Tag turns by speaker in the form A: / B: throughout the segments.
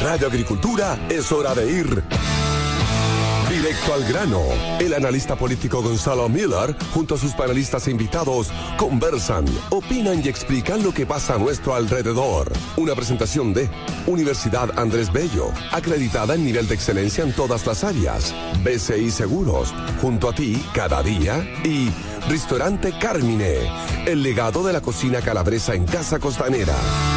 A: Radio Agricultura es hora de ir directo al grano. El analista político Gonzalo Miller, junto a sus panelistas e invitados, conversan, opinan y explican lo que pasa a nuestro alrededor. Una presentación de Universidad Andrés Bello, acreditada en nivel de excelencia en todas las áreas. BCI Seguros, junto a ti cada día. Y Restaurante Carmine, el legado de la cocina calabresa en Casa Costanera.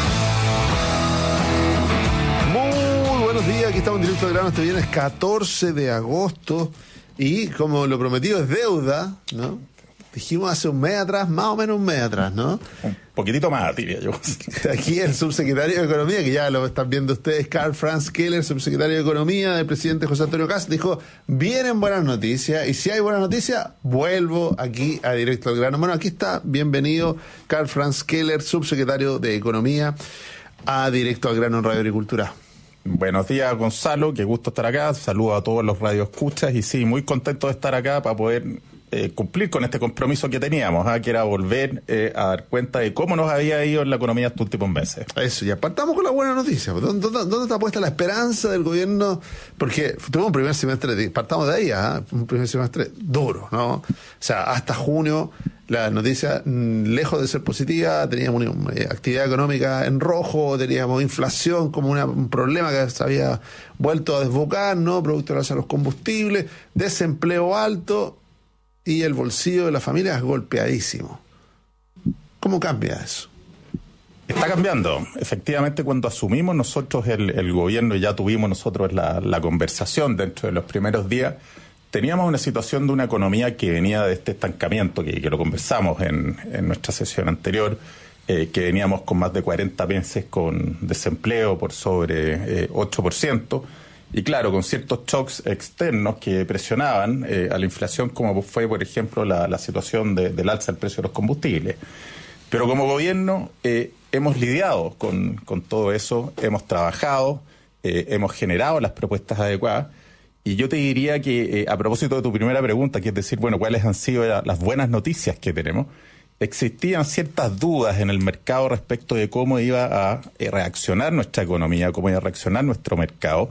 B: Buenos días, aquí estamos en directo al grano este viernes 14 de agosto y como lo prometido es deuda, ¿no? Dijimos hace un mes atrás, más o menos un mes atrás, ¿no?
C: Un poquitito más, diría yo.
B: Aquí el subsecretario de Economía, que ya lo están viendo ustedes, Karl Franz Keller, subsecretario de Economía del presidente José Antonio Kast, dijo, vienen buenas noticias y si hay buenas noticias, vuelvo aquí a Directo al Grano. Bueno, aquí está, bienvenido Karl Franz Keller, subsecretario de Economía, a Directo al Grano en Radio Agricultura.
C: Buenos días, Gonzalo, qué gusto estar acá. Saludos a todos los radioescuchas y sí, muy contento de estar acá para poder cumplir con este compromiso que teníamos, que era volver a dar cuenta de cómo nos había ido en la economía estos últimos meses.
B: Eso, ya partamos con la buena noticia. ¿Dónde está puesta la esperanza del gobierno? Porque tuvimos un primer semestre, partamos de ahí, un primer semestre duro, ¿no? O sea, hasta junio la noticia, lejos de ser positiva, teníamos una actividad económica en rojo, teníamos inflación como un problema que se había vuelto a desbocar, ¿no? Producto de los combustibles, desempleo alto y el bolsillo de las familias golpeadísimo. ¿Cómo cambia eso?
C: Está cambiando. Efectivamente, cuando asumimos nosotros el gobierno y ya tuvimos nosotros la conversación dentro de los primeros días, teníamos una situación de una economía que venía de este estancamiento, que lo conversamos en nuestra sesión anterior, que veníamos con más de 40 meses con desempleo por sobre 8%, y claro, con ciertos shocks externos que presionaban a la inflación, como fue, por ejemplo, la situación del alza del precio de los combustibles. Pero como gobierno hemos lidiado con todo eso, hemos trabajado, hemos generado las propuestas adecuadas. Y yo te diría que, a propósito de tu primera pregunta, que es decir, bueno, ¿cuáles han sido las buenas noticias que tenemos? Existían ciertas dudas en el mercado respecto de cómo iba a reaccionar nuestra economía, cómo iba a reaccionar nuestro mercado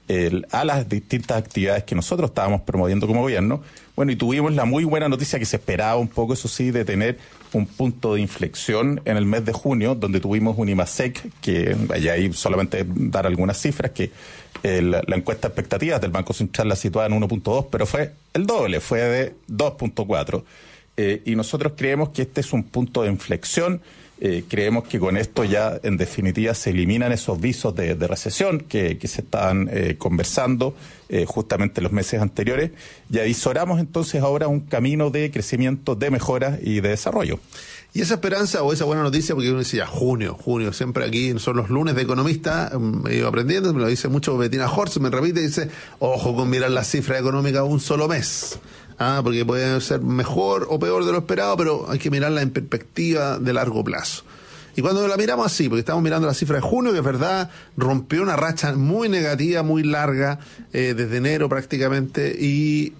C: a las distintas actividades que nosotros estábamos promoviendo como gobierno. Bueno, y tuvimos la muy buena noticia que se esperaba un poco, eso sí, de tener un punto de inflexión en el mes de junio, donde tuvimos un IMASEC, que vaya ahí solamente dar algunas cifras, que la encuesta de expectativas del Banco Central la situaba en 1.2, pero fue el doble, fue de 2.4. Y nosotros creemos que este es un punto de inflexión. Creemos que con esto ya en definitiva se eliminan esos visos de recesión que se estaban conversando justamente en los meses anteriores y avisoramos entonces ahora un camino de crecimiento, de mejora y de desarrollo.
B: Y esa esperanza o esa buena noticia, porque uno dice ya junio, siempre aquí son los lunes de economista, me iba aprendiendo, me lo dice mucho Bettina Horst, me repite y dice, ojo con mirar las cifras económicas un solo mes. Porque puede ser mejor o peor de lo esperado, pero hay que mirarla en perspectiva de largo plazo. Y cuando la miramos así, porque estamos mirando la cifra de junio, que es verdad, rompió una racha muy negativa, muy larga, desde enero prácticamente, y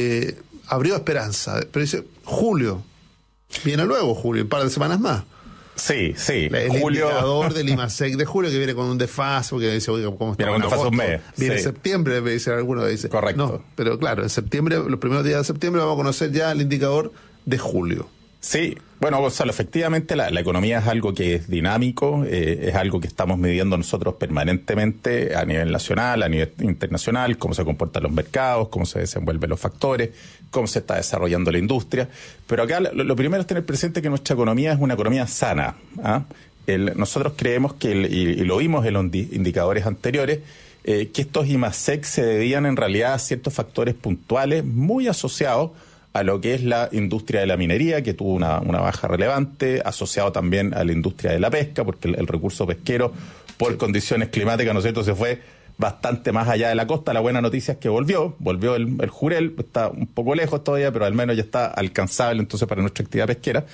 B: abrió esperanza. Pero dice, julio, viene luego julio, un par de semanas más.
C: Sí.
B: El indicador del IMASEC de julio que viene con un desfase, porque dice, oiga, ¿cómo está?
C: Viene con un desfase un mes.
B: Viene septiembre, me dice alguno, dice.
C: Correcto.
B: No, pero claro, en septiembre, los primeros días de septiembre vamos a conocer ya el indicador de julio.
C: Sí, bueno, Gonzalo, efectivamente la economía es algo que es dinámico, es algo que estamos midiendo nosotros permanentemente a nivel nacional, a nivel internacional, cómo se comportan los mercados, cómo se desenvuelven los factores, cómo se está desarrollando la industria. Pero acá lo primero es tener presente que nuestra economía es una economía sana. Nosotros creemos que, y lo vimos en los indicadores anteriores, que estos IMASEC se debían en realidad a ciertos factores puntuales muy asociados a lo que es la industria de la minería, que tuvo una baja relevante, asociado también a la industria de la pesca, porque el recurso pesquero, por condiciones climáticas, ¿no es cierto?, se fue bastante más allá de la costa. La buena noticia es que volvió el Jurel, está un poco lejos todavía, pero al menos ya está alcanzable entonces para nuestra actividad pesquera.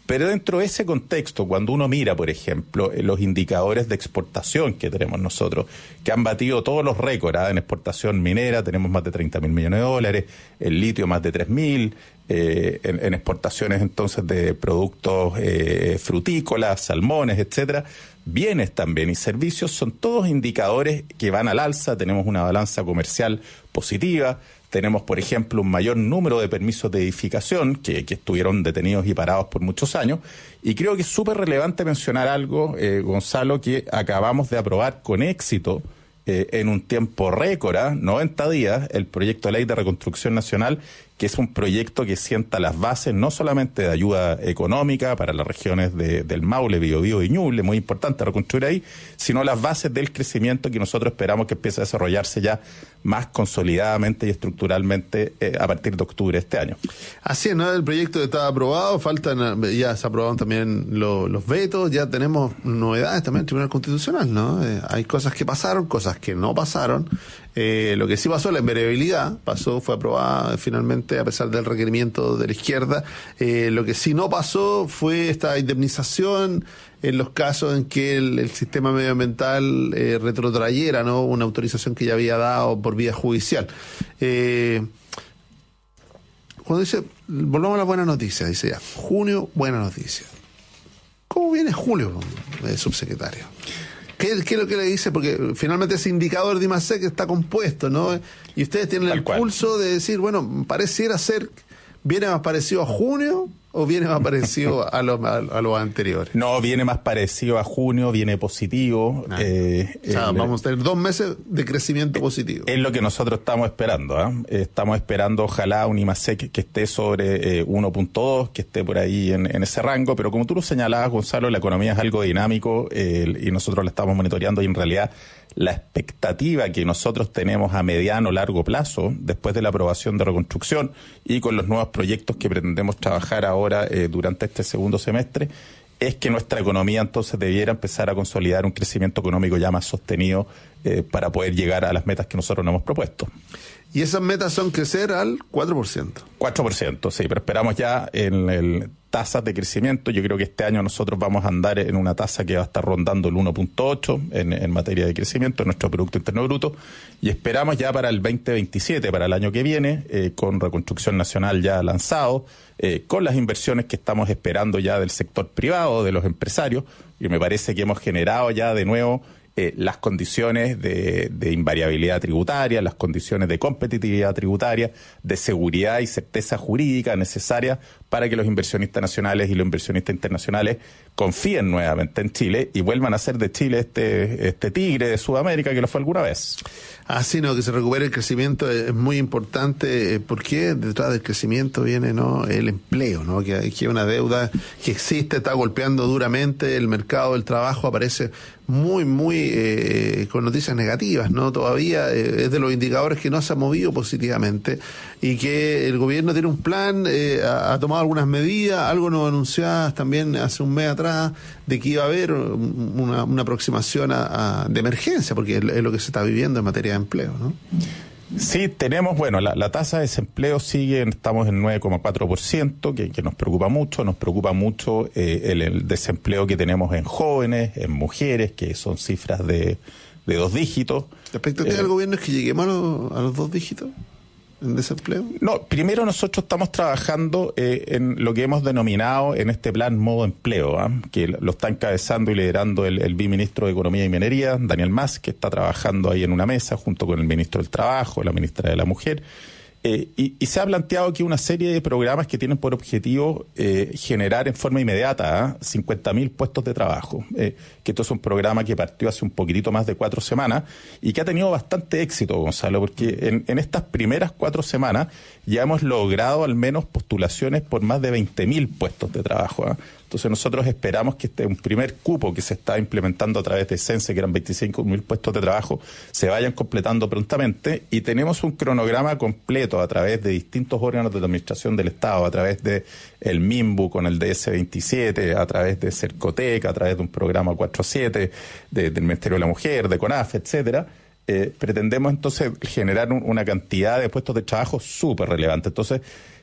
C: Pero dentro de ese contexto, cuando uno mira, por ejemplo, los indicadores de exportación que tenemos nosotros, que han batido todos los récords, en exportación minera tenemos más de 30.000 millones de dólares, el litio más de 3.000, en exportaciones entonces de productos frutícolas, salmones, etcétera, bienes también y servicios, son todos indicadores que van al alza. Tenemos una balanza comercial positiva. Tenemos, por ejemplo, un mayor número de permisos de edificación que estuvieron detenidos y parados por muchos años. Y creo que es súper relevante mencionar algo, Gonzalo, que acabamos de aprobar con éxito en un tiempo récord, 90 días, el proyecto de ley de reconstrucción nacional, que es un proyecto que sienta las bases no solamente de ayuda económica para las regiones del Maule, Biobío y Ñuble, muy importante reconstruir ahí, sino las bases del crecimiento que nosotros esperamos que empiece a desarrollarse ya más consolidadamente y estructuralmente a partir de octubre de este año.
B: Así es, ¿no? El proyecto está aprobado, ya se aprobaron también los vetos, ya tenemos novedades también en el Tribunal Constitucional, ¿no? Hay cosas que pasaron, cosas que no pasaron. Lo que sí pasó, la invariabilidad fue aprobada finalmente a pesar del requerimiento de la izquierda. Lo que sí no pasó fue esta indemnización en los casos en que el sistema medioambiental retrotrayera, ¿no?, una autorización que ya había dado por vía judicial. Cuando dice, volvamos a la buena noticia, dice ya, junio, buena noticia. ¿Cómo viene julio, subsecretario? ¿Qué es lo que le dice? Porque finalmente ese indicador de I+C que está compuesto, ¿no? Y ustedes tienen el pulso de decir, bueno, pareciera ser, ¿viene más parecido a junio o viene más parecido a los anteriores?
C: No, viene más parecido a junio, viene positivo.
B: O sea, vamos a tener 2 meses de crecimiento positivo.
C: Es lo que nosotros estamos esperando. Estamos esperando, ojalá, un I+C que esté sobre 1.2, que esté por ahí en ese rango, pero como tú lo señalabas, Gonzalo, la economía es algo dinámico y nosotros la estamos monitoreando, y en realidad la expectativa que nosotros tenemos a mediano o largo plazo, después de la aprobación de reconstrucción y con los nuevos proyectos que pretendemos trabajar ahora durante este segundo semestre, es que nuestra economía entonces debiera empezar a consolidar un crecimiento económico ya más sostenido para poder llegar a las metas que nosotros nos hemos propuesto.
B: Y esas metas son crecer al 4%.
C: 4%, sí, pero esperamos ya en tasas de crecimiento. Yo creo que este año nosotros vamos a andar en una tasa que va a estar rondando el 1.8 en materia de crecimiento de nuestro Producto Interno Bruto, y esperamos ya para el 2027, para el año que viene, con Reconstrucción Nacional ya lanzado, con las inversiones que estamos esperando ya del sector privado, de los empresarios, y me parece que hemos generado ya de nuevo las condiciones de invariabilidad tributaria, las condiciones de competitividad tributaria, de seguridad y certeza jurídica necesarias para que los inversionistas nacionales y los inversionistas internacionales confíen nuevamente en Chile y vuelvan a hacer de Chile este tigre de Sudamérica que lo fue alguna vez.
B: Así, ¿no? Que se recupere el crecimiento es muy importante, porque detrás del crecimiento viene, ¿no?, el empleo, ¿no? Que hay una deuda que existe, está golpeando duramente el mercado del trabajo, aparece muy con noticias negativas, ¿no? Todavía es de los indicadores que no se ha movido positivamente, y que el gobierno tiene un plan, ha tomado algunas medidas, algo nos anunciadas también hace un mes atrás, de que iba a haber una aproximación de emergencia, porque es lo que se está viviendo en materia de empleo, ¿no?
C: Sí, tenemos, la tasa de desempleo estamos en 9,4%, que nos preocupa mucho el desempleo que tenemos en jóvenes, en mujeres, que son cifras de 2 dígitos.
B: ¿La expectativa del gobierno es que lleguemos a los 2 dígitos en desempleo?
C: No, primero nosotros estamos trabajando en lo que hemos denominado en este plan modo empleo, que lo está encabezando y liderando el viceministro de Economía y Minería, Daniel Mas, que está trabajando ahí en una mesa junto con el ministro del Trabajo, la ministra de la Mujer. Y se ha planteado aquí una serie de programas que tienen por objetivo generar en forma inmediata 50.000 puestos de trabajo. Que esto es un programa que partió hace un poquitito más de 4 semanas y que ha tenido bastante éxito, Gonzalo, porque en estas primeras 4 semanas ya hemos logrado al menos postulaciones por más de 20.000 puestos de trabajo. Entonces nosotros esperamos que un primer cupo que se está implementando a través de CENSE, que eran 25.000 puestos de trabajo, se vayan completando prontamente, y tenemos un cronograma completo a través de distintos órganos de la administración del Estado, a través de el MIMBU con el DS27, a través de Cercotec, a través de un programa 47 del Ministerio de la Mujer, de CONAF, etcétera. Pretendemos entonces generar una cantidad de puestos de trabajo súper relevante. Entonces,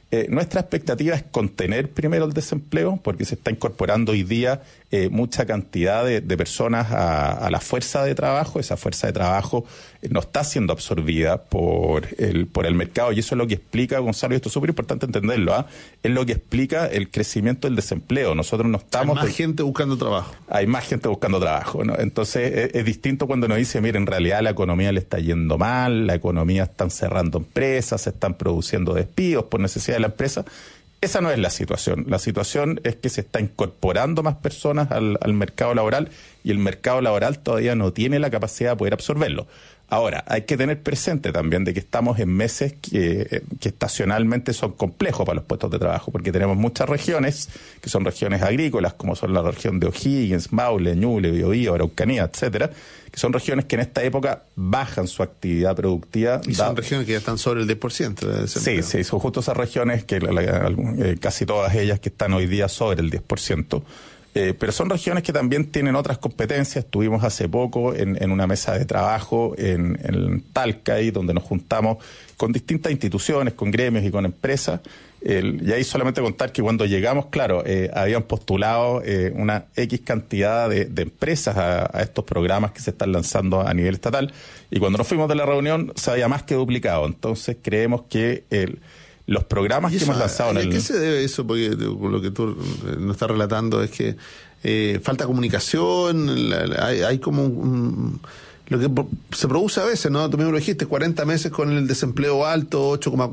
C: Nuestra expectativa es contener primero el desempleo, porque se está incorporando hoy día mucha cantidad de personas a la fuerza de trabajo. Esa fuerza de trabajo no está siendo absorbida por el mercado, y eso es lo que explica, Gonzalo, y esto es súper importante entenderlo, es lo que explica el crecimiento del desempleo. Nosotros no estamos...
B: Hay más gente buscando trabajo.
C: Hay más gente buscando trabajo, ¿no? Entonces es distinto cuando nos dice, mire, en realidad la economía le está yendo mal, la economía están cerrando empresas, se están produciendo despidos por necesidad de la empresa. Esa no es la situación. La situación es que se está incorporando más personas al mercado laboral, y el mercado laboral todavía no tiene la capacidad de poder absorberlo. Ahora, hay que tener presente también de que estamos en meses que estacionalmente son complejos para los puestos de trabajo, porque tenemos muchas regiones que son regiones agrícolas, como son la región de O'Higgins, Maule, Ñuble, Biobío, Araucanía, etcétera, que son regiones que en esta época bajan su actividad productiva.
B: Y son regiones que ya están sobre el 10% de desempleo.
C: Sí, son justo esas regiones que casi todas ellas que están hoy día sobre el 10%. Pero son regiones que también tienen otras competencias. Estuvimos hace poco en una mesa de trabajo en Talca, ahí donde nos juntamos con distintas instituciones, con gremios y con empresas. Y ahí solamente contar que cuando llegamos, claro, habían postulado una X cantidad de empresas a estos programas que se están lanzando a nivel estatal, y cuando nos fuimos de la reunión se había más que duplicado. Entonces creemos que los programas que hemos lanzado
B: ¿A qué se debe eso? Porque lo que tú nos estás relatando es que falta comunicación, hay como lo que se produce a veces, ¿no? Tú mismo lo dijiste, 40 meses con el desempleo alto,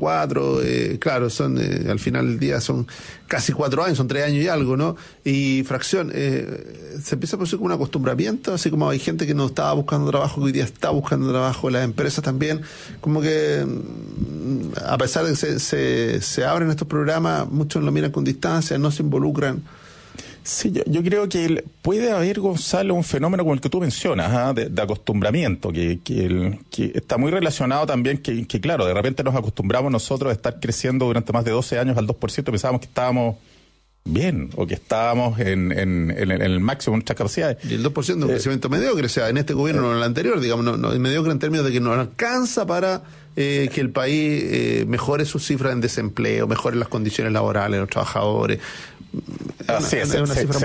B: 8,4, claro, son al final del día son casi 4 años, son 3 años y algo, ¿no? Y fracción, se empieza a producir como un acostumbramiento, así como hay gente que no estaba buscando trabajo, que hoy día está buscando trabajo, las empresas también, como que a pesar de que se abren estos programas, muchos lo miran con distancia, no se involucran.
C: Sí, yo creo que puede haber, Gonzalo, un fenómeno como el que tú mencionas, de acostumbramiento, que está muy relacionado también, que claro, de repente nos acostumbramos nosotros a estar creciendo durante más de 12 años al 2%, pensábamos que estábamos bien, o que estábamos en el máximo de nuestras capacidades.
B: Y el 2% es un crecimiento mediocre, o sea, en este gobierno o en el anterior, digamos, no mediocre en términos de que no alcanza para que el país mejore sus cifras en desempleo, mejore las condiciones laborales de los trabajadores.
C: Así es,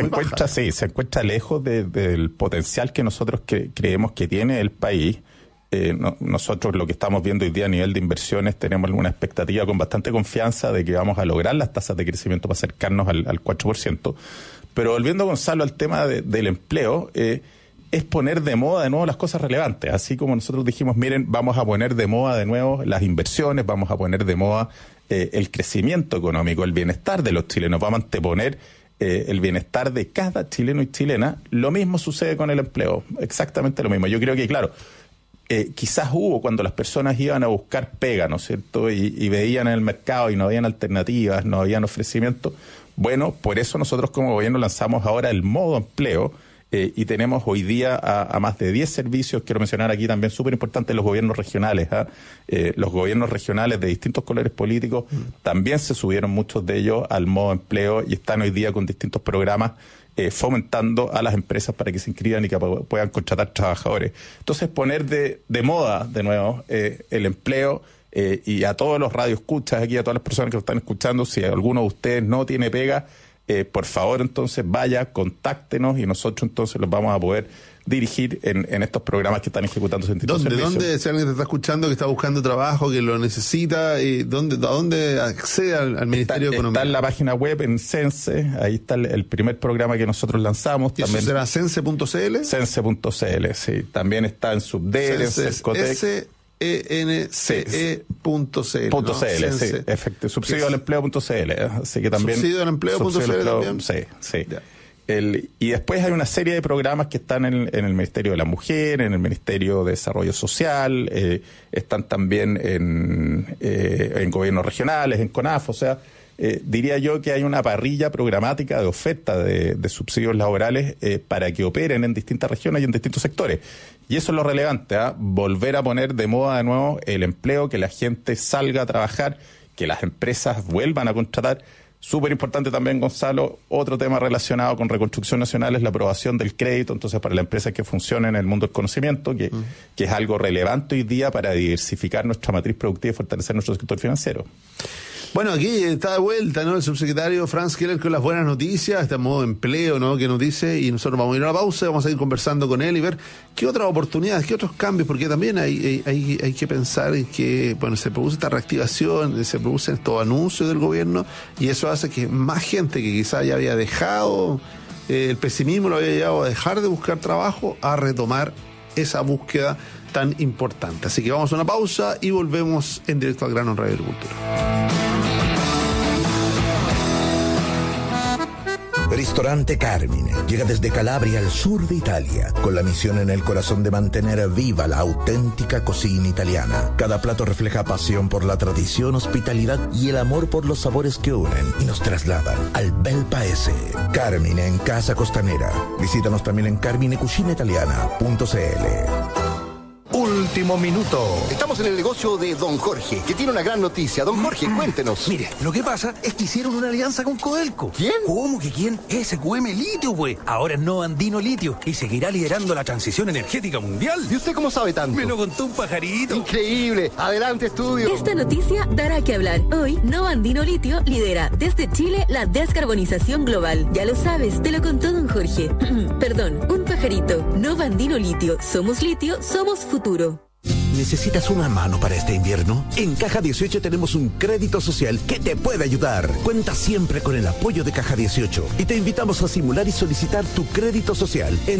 C: se encuentra lejos del potencial que nosotros creemos que tiene el país. Nosotros lo que estamos viendo hoy día a nivel de inversiones, tenemos alguna expectativa con bastante confianza de que vamos a lograr las tasas de crecimiento para acercarnos al 4%. Pero volviendo, Gonzalo, al tema del empleo, es poner de moda de nuevo las cosas relevantes. Así como nosotros dijimos, miren, vamos a poner de moda de nuevo las inversiones, vamos a poner de moda el crecimiento económico, el bienestar de los chilenos, vamos a anteponer el bienestar de cada chileno y chilena. Lo mismo sucede con el empleo, exactamente lo mismo. Yo creo que, claro, quizás hubo cuando las personas iban a buscar pega, ¿no es cierto? Y veían en el mercado y no habían alternativas, no habían ofrecimientos. Bueno, por eso nosotros como gobierno lanzamos ahora el modo empleo, y tenemos hoy día a más de 10 servicios. Quiero mencionar aquí también súper importante los gobiernos regionales. Los gobiernos regionales de distintos colores políticos también se subieron muchos de ellos al modo empleo y están hoy día con distintos programas fomentando a las empresas para que se inscriban y que puedan contratar trabajadores. Entonces poner de moda de nuevo el empleo, y a todos los radioescuchas aquí, a todas las personas que lo están escuchando, si alguno de ustedes no tiene pega, por favor, entonces vaya, contáctenos y nosotros entonces los vamos a poder dirigir en estos programas que están ejecutando ese tipo de servicios.
B: ¿Dónde, si alguien te está escuchando que está buscando trabajo, que lo necesita, ¿a dónde accede al Ministerio de Economía?
C: Está en la página web, en Cense, ahí está el primer programa que nosotros lanzamos.
B: ¿Y también, eso será cense.cl?
C: Cense.cl, sí. También está en Subder, en Cercotec.
B: ENCE.cl,
C: sí, efectivo, subsidioalempleo.cl, así que también
B: subsidioalempleo.cl también.
C: Sí. Y después hay una serie de programas que están en el Ministerio de la Mujer, en el Ministerio de Desarrollo Social, están también en gobiernos regionales, en CONAF, o sea, diría yo que hay una parrilla programática de oferta de subsidios laborales para que operen en distintas regiones y en distintos sectores. Y eso es lo relevante, volver a poner de moda de nuevo el empleo, que la gente salga a trabajar, que las empresas vuelvan a contratar. Súper importante también, Gonzalo, otro tema relacionado con Reconstrucción Nacional es la aprobación del crédito, entonces para las empresas que funcionan en el mundo del conocimiento, que es algo relevante hoy día para diversificar nuestra matriz productiva y fortalecer nuestro sector financiero.
B: Bueno, aquí está de vuelta, ¿no? El subsecretario Franz Keller con las buenas noticias, este modo de empleo, ¿no? Que nos dice, y nosotros vamos a ir a la pausa, vamos a ir conversando con él y ver qué otras oportunidades, qué otros cambios, porque también hay que pensar en que, bueno, se produce esta reactivación, se producen estos anuncios del gobierno, y eso hace que más gente que quizás ya había dejado el pesimismo, lo había llevado a dejar de buscar trabajo, a retomar esa búsqueda tan importante. Así que vamos a una pausa y volvemos en Directo al Grano en Radio Agricultura.
D: Ristorante Carmine llega desde Calabria al sur de Italia, con la misión en el corazón de mantener viva la auténtica cocina italiana. Cada plato refleja pasión por la tradición, hospitalidad y el amor por los sabores que unen y nos trasladan al bel paese. Carmine en Casa Costanera. Visítanos también en carminecucinaitaliana.cl. Último minuto.
E: Estamos en el negocio de Don Jorge, que tiene una gran noticia. Don Jorge, cuéntenos.
F: Mire, lo que pasa es que hicieron una alianza con Codelco.
E: ¿Quién?
F: ¿Cómo que quién? SQM Litio, güey. Ahora es Nova Andino Litio y seguirá liderando la transición energética mundial.
E: ¿Y usted cómo sabe tanto?
F: Me lo contó un pajarito.
E: Increíble. Adelante, estudio.
G: Esta noticia dará que hablar. Hoy, Nova Andino Litio lidera desde Chile la descarbonización global. Ya lo sabes, te lo contó Don Jorge. Perdón, un pajarito. Nova Andino Litio. Somos litio, somos futuro.
D: ¿Necesitas una mano para este invierno? En Caja 18 tenemos un crédito social que te puede ayudar. Cuenta siempre con el apoyo de Caja 18 y te invitamos a simular y solicitar tu crédito social en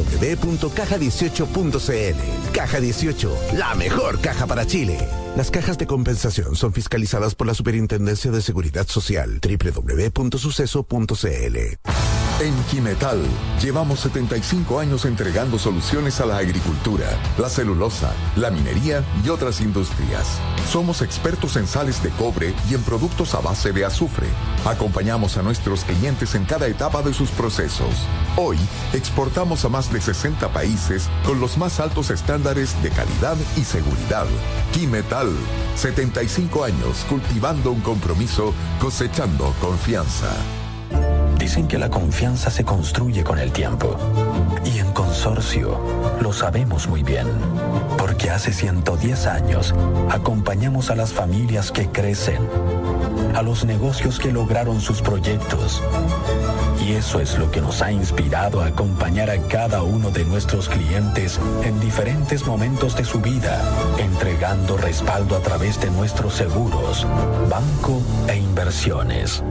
D: www.caja18.cl. Caja 18, la mejor caja para Chile. Las cajas de compensación son fiscalizadas por la Superintendencia de Seguridad Social. www.suceso.cl.
H: En Quimetal llevamos 75 años entregando soluciones a la agricultura, la celulosa, la minería y otras industrias. Somos expertos en sales de cobre y en productos a base de azufre. Acompañamos a nuestros clientes en cada etapa de sus procesos. Hoy exportamos a más de 60 países con los más altos estándares de calidad y seguridad. Quimetal, 75 años cultivando un compromiso, cosechando confianza.
I: Dicen que la confianza se construye con el tiempo. Y en Consorcio lo sabemos muy bien. Porque hace 110 años acompañamos a las familias que crecen, a los negocios que lograron sus proyectos. Y eso es lo que nos ha inspirado a acompañar a cada uno de nuestros clientes en diferentes momentos de su vida, entregando respaldo a través de nuestros seguros, banco e inversiones.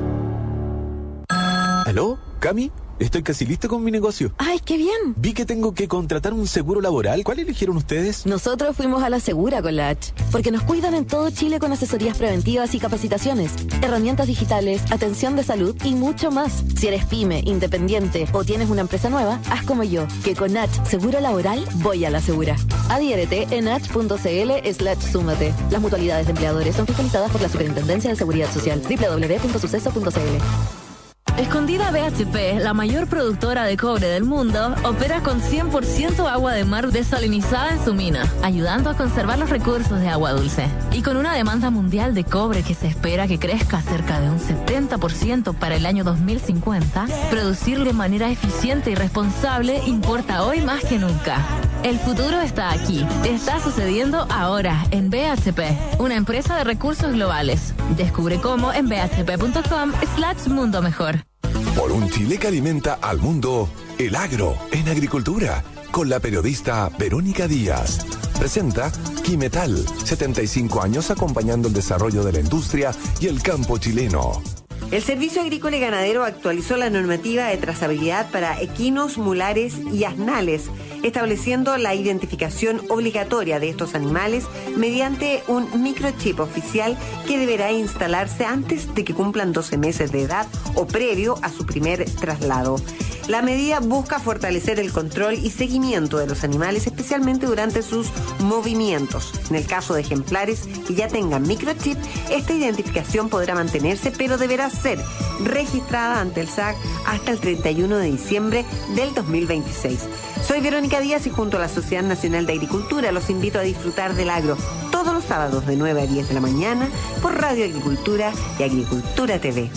J: ¿Aló? ¿Cami? Estoy casi listo con mi negocio.
G: ¡Ay, qué bien!
J: Vi que tengo que contratar un seguro laboral. ¿Cuál eligieron ustedes?
G: Nosotros fuimos a la Segura con la H, porque nos cuidan en todo Chile con asesorías preventivas y capacitaciones, herramientas digitales, atención de salud y mucho más. Si eres pyme, independiente o tienes una empresa nueva, haz como yo, que con H Seguro Laboral voy a la Segura. Adhiérete en h.cl/súmate. Las mutualidades de empleadores son fiscalizadas por la Superintendencia de Seguridad Social. www.suceso.cl. Escondida BHP, la mayor productora de cobre del mundo, opera con 100% agua de mar desalinizada en su mina, ayudando a conservar los recursos de agua dulce. Y con una demanda mundial de cobre que se espera que crezca cerca de un 70% para el año 2050, producir de manera eficiente y responsable importa hoy más que nunca. El futuro está aquí. Está sucediendo ahora en BHP, una empresa de recursos globales. Descubre cómo en bhp.com/mundo mejor.
A: Por un Chile que alimenta al mundo, el agro en agricultura, con la periodista Verónica Díaz. Presenta Quimetal, 75 años acompañando el desarrollo de la industria y el campo chileno.
K: El Servicio Agrícola y Ganadero actualizó la normativa de trazabilidad para equinos, mulares y asnales, estableciendo la identificación obligatoria de estos animales mediante un microchip oficial que deberá instalarse antes de que cumplan 12 meses de edad o previo a su primer traslado. La medida busca fortalecer el control y seguimiento de los animales, especialmente durante sus movimientos. En el caso de ejemplares que ya tengan microchip, esta identificación podrá mantenerse, pero deberá ser registrada ante el SAC hasta el 31 de diciembre del 2026. Soy Verónica Díaz y junto a la Sociedad Nacional de Agricultura los invito a disfrutar del agro todos los sábados de 9 a 10 de la mañana por Radio Agricultura y Agricultura TV.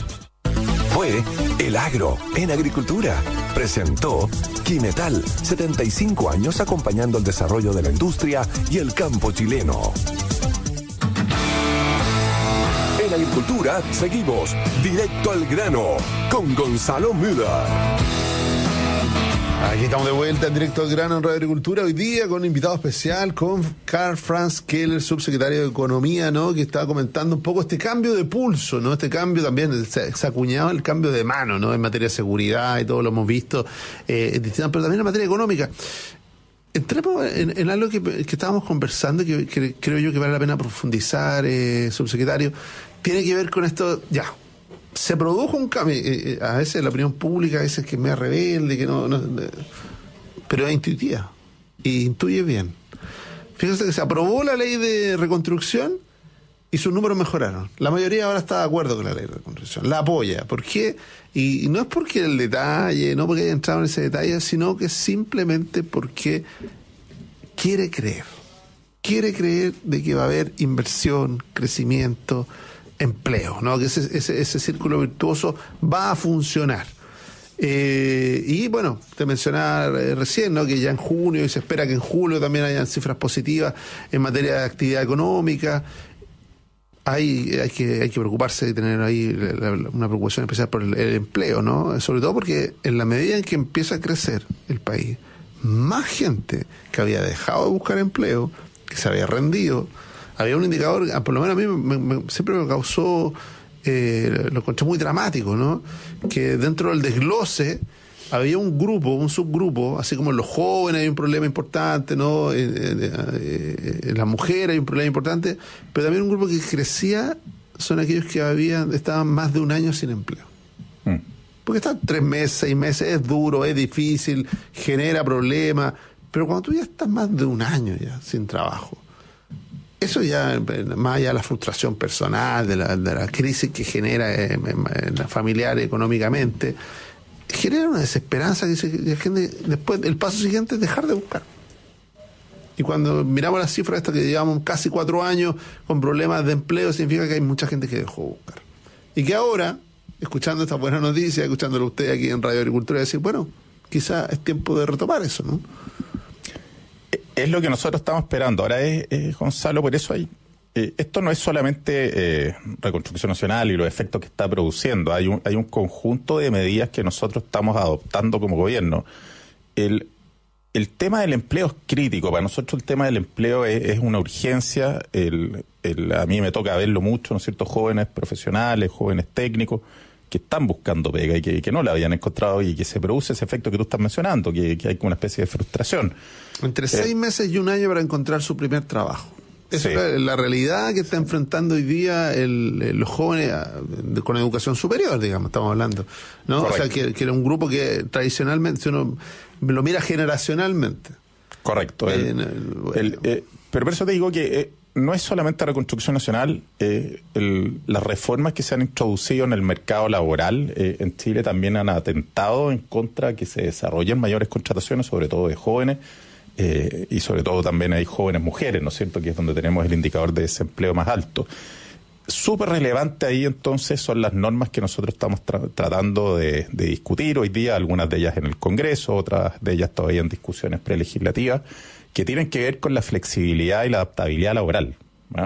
A: Fue El Agro en Agricultura. Presentó Quimetal, 75 años acompañando el desarrollo de la industria y el campo chileno. En en agricultura, seguimos directo al grano con Gonzalo Müller.
B: Aquí estamos de vuelta en Directo al Grano en Radio Agricultura, hoy día con un invitado especial, con Karl-Franz Keller, subsecretario de Economía, ¿no? Que estaba comentando un poco este cambio de pulso, ¿no? Este cambio también, se ha acuñado el cambio de mano, ¿no? En materia de seguridad y todo lo hemos visto, pero también en materia económica. Entremos en algo que estábamos conversando, que creo yo que vale la pena profundizar, subsecretario. Tiene que ver con esto, ya. Se produjo un cambio, a veces la opinión pública, a veces que es media rebelde, que no, pero es intuitiva, y intuye bien. Fíjense que se aprobó la ley de reconstrucción y sus números mejoraron. La mayoría ahora está de acuerdo con la ley de reconstrucción, la apoya. ¿Por qué? Y no es porque el detalle, no porque haya entrado en ese detalle, sino que simplemente porque quiere creer de que va a haber inversión, crecimiento, empleo, ¿no? Que ese círculo virtuoso va a funcionar. Y bueno, te mencionaba recién, ¿no? Que ya en junio, y se espera que en julio también hayan cifras positivas en materia de actividad económica. Hay que preocuparse de tener ahí una preocupación especial por el empleo, ¿no? Sobre todo porque en la medida en que empieza a crecer el país, más gente que había dejado de buscar empleo, que se había rendido. Había un indicador, por lo menos a mí siempre me causó, lo encontré muy dramático, ¿no? Que dentro del desglose había un subgrupo, así como en los jóvenes hay un problema importante, ¿no? En las mujeres hay un problema importante, pero también un grupo que crecía son aquellos que estaban más de un año sin empleo. Porque estar 3 meses, 6 meses es duro, es difícil, genera problemas, pero cuando tú ya estás más de un año ya sin trabajo, eso ya, más allá de la frustración personal, de la crisis que genera familiar económicamente, genera una desesperanza que la gente, después el paso siguiente es dejar de buscar. Y cuando miramos las cifras estas que llevamos casi 4 años con problemas de empleo, significa que hay mucha gente que dejó de buscar. Y que ahora, escuchando esta buena noticia, escuchándolo usted aquí en Radio Agricultura, decir, bueno, quizá es tiempo de retomar eso, ¿no?
C: Es lo que nosotros estamos esperando. Ahora Gonzalo, por eso esto no es solamente Reconstrucción Nacional y los efectos que está produciendo. Hay un conjunto de medidas que nosotros estamos adoptando como gobierno. El tema del empleo es crítico. Para nosotros el tema del empleo es una urgencia. A mí me toca verlo mucho, ¿no es cierto? Jóvenes profesionales, jóvenes técnicos que están buscando pega y que no la habían encontrado, y que se produce ese efecto que tú estás mencionando, que hay como una especie de frustración.
B: Entre 6 meses y un año para encontrar su primer trabajo. Esa es la realidad que está enfrentando hoy día los jóvenes con educación superior, digamos, estamos hablando, ¿no? Correcto. O sea, que era un grupo que tradicionalmente, si uno lo mira generacionalmente.
C: Correcto. Pero por eso te digo que no es solamente Reconstrucción Nacional, las reformas que se han introducido en el mercado laboral en Chile también han atentado en contra de que se desarrollen mayores contrataciones, sobre todo de jóvenes, y sobre todo también hay jóvenes mujeres, ¿no es cierto?, que es donde tenemos el indicador de desempleo más alto. Súper relevante ahí entonces son las normas que nosotros estamos tratando de discutir hoy día, algunas de ellas en el Congreso, otras de ellas todavía en discusiones prelegislativas, que tienen que ver con la flexibilidad y la adaptabilidad laboral, ¿no?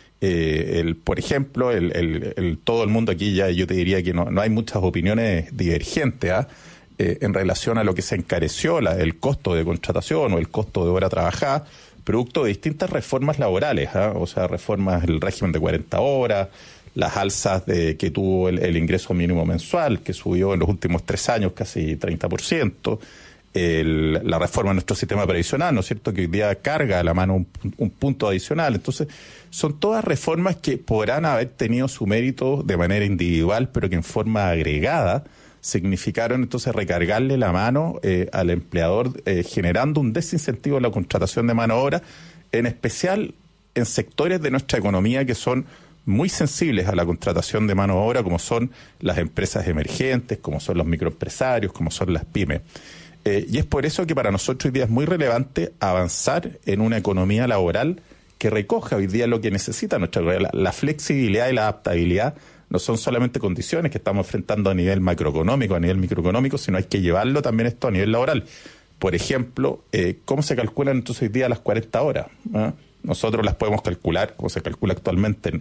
C: Por ejemplo, todo el mundo aquí ya yo te diría que no hay muchas opiniones divergentes en relación a lo que se encareció, el costo de contratación o el costo de hora trabajada, producto de distintas reformas laborales, o sea, reformas del régimen de 40 horas, las alzas que tuvo el ingreso mínimo mensual, que subió en los últimos 3 años casi 30%, la reforma de nuestro sistema previsional, ¿no es cierto?, que hoy día carga a la mano un punto adicional. Entonces, son todas reformas que podrán haber tenido su mérito de manera individual, pero que en forma agregada significaron entonces recargarle la mano al empleador, generando un desincentivo en la contratación de mano de obra, en especial en sectores de nuestra economía que son muy sensibles a la contratación de mano de obra, como son las empresas emergentes, como son los microempresarios, como son las pymes. Y es por eso que para nosotros hoy día es muy relevante avanzar en una economía laboral que recoja hoy día lo que necesita nuestra economía. La flexibilidad y la adaptabilidad no son solamente condiciones que estamos enfrentando a nivel macroeconómico, a nivel microeconómico, sino hay que llevarlo también esto a nivel laboral. Por ejemplo, ¿cómo se calculan entonces hoy día las 40 horas? Nosotros las podemos calcular, como se calcula actualmente,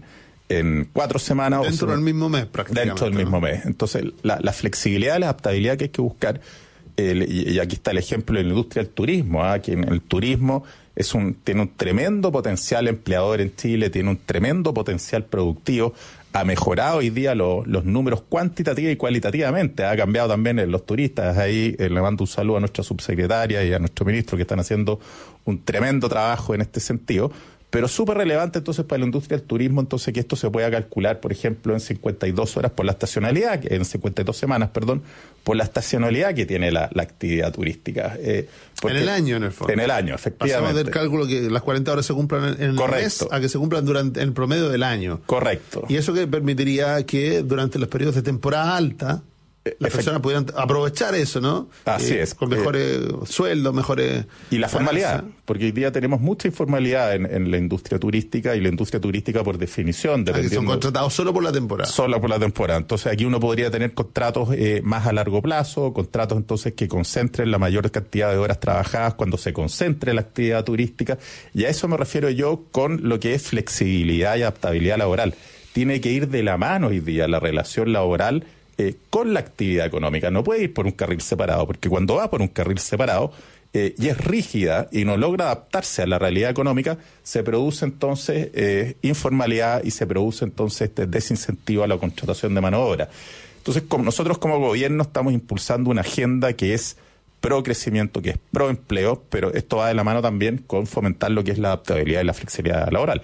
C: en 4 semanas.
B: Dentro del mismo mes, prácticamente.
C: Dentro del mismo mes. Entonces, la flexibilidad, la adaptabilidad que hay que buscar, y aquí está el ejemplo de la industria del turismo, que en el turismo tiene un tremendo potencial empleador en Chile, tiene un tremendo potencial productivo, ha mejorado hoy día los números cuantitativa y cualitativamente, ha cambiado también en los turistas. Ahí le mando un saludo a nuestra subsecretaria y a nuestro ministro que están haciendo un tremendo trabajo en este sentido. Pero súper relevante entonces para la industria del turismo, entonces que esto se pueda calcular, por ejemplo, en 52 horas por la estacionalidad, en 52 semanas, perdón, por la estacionalidad que tiene la actividad turística.
B: En el año, en el fondo.
C: En el año, efectivamente.
B: Pasamos del cálculo que las 40 horas se cumplan en el mes a que se cumplan durante el promedio del año.
C: Correcto.
B: Y eso que permitiría que durante los periodos de temporada alta las personas pudieran aprovechar eso, ¿no?
C: Así es.
B: Con mejores sueldos, mejores...
C: Y la formalidad, porque hoy día tenemos mucha informalidad en la industria turística, y la industria turística por definición...
B: que son contratados solo por la temporada.
C: Solo por la temporada. Entonces aquí uno podría tener contratos más a largo plazo, contratos entonces que concentren la mayor cantidad de horas trabajadas cuando se concentre la actividad turística, y a eso me refiero yo con lo que es flexibilidad y adaptabilidad laboral. Tiene que ir de la mano hoy día la relación laboral con la actividad económica. No puede ir por un carril separado, porque cuando va por un carril separado y es rígida y no logra adaptarse a la realidad económica, se produce entonces informalidad y se produce entonces desincentivo a la contratación de mano de obra. Entonces, nosotros como gobierno estamos impulsando una agenda que es pro crecimiento, que es pro empleo, pero esto va de la mano también con fomentar lo que es la adaptabilidad y la flexibilidad laboral.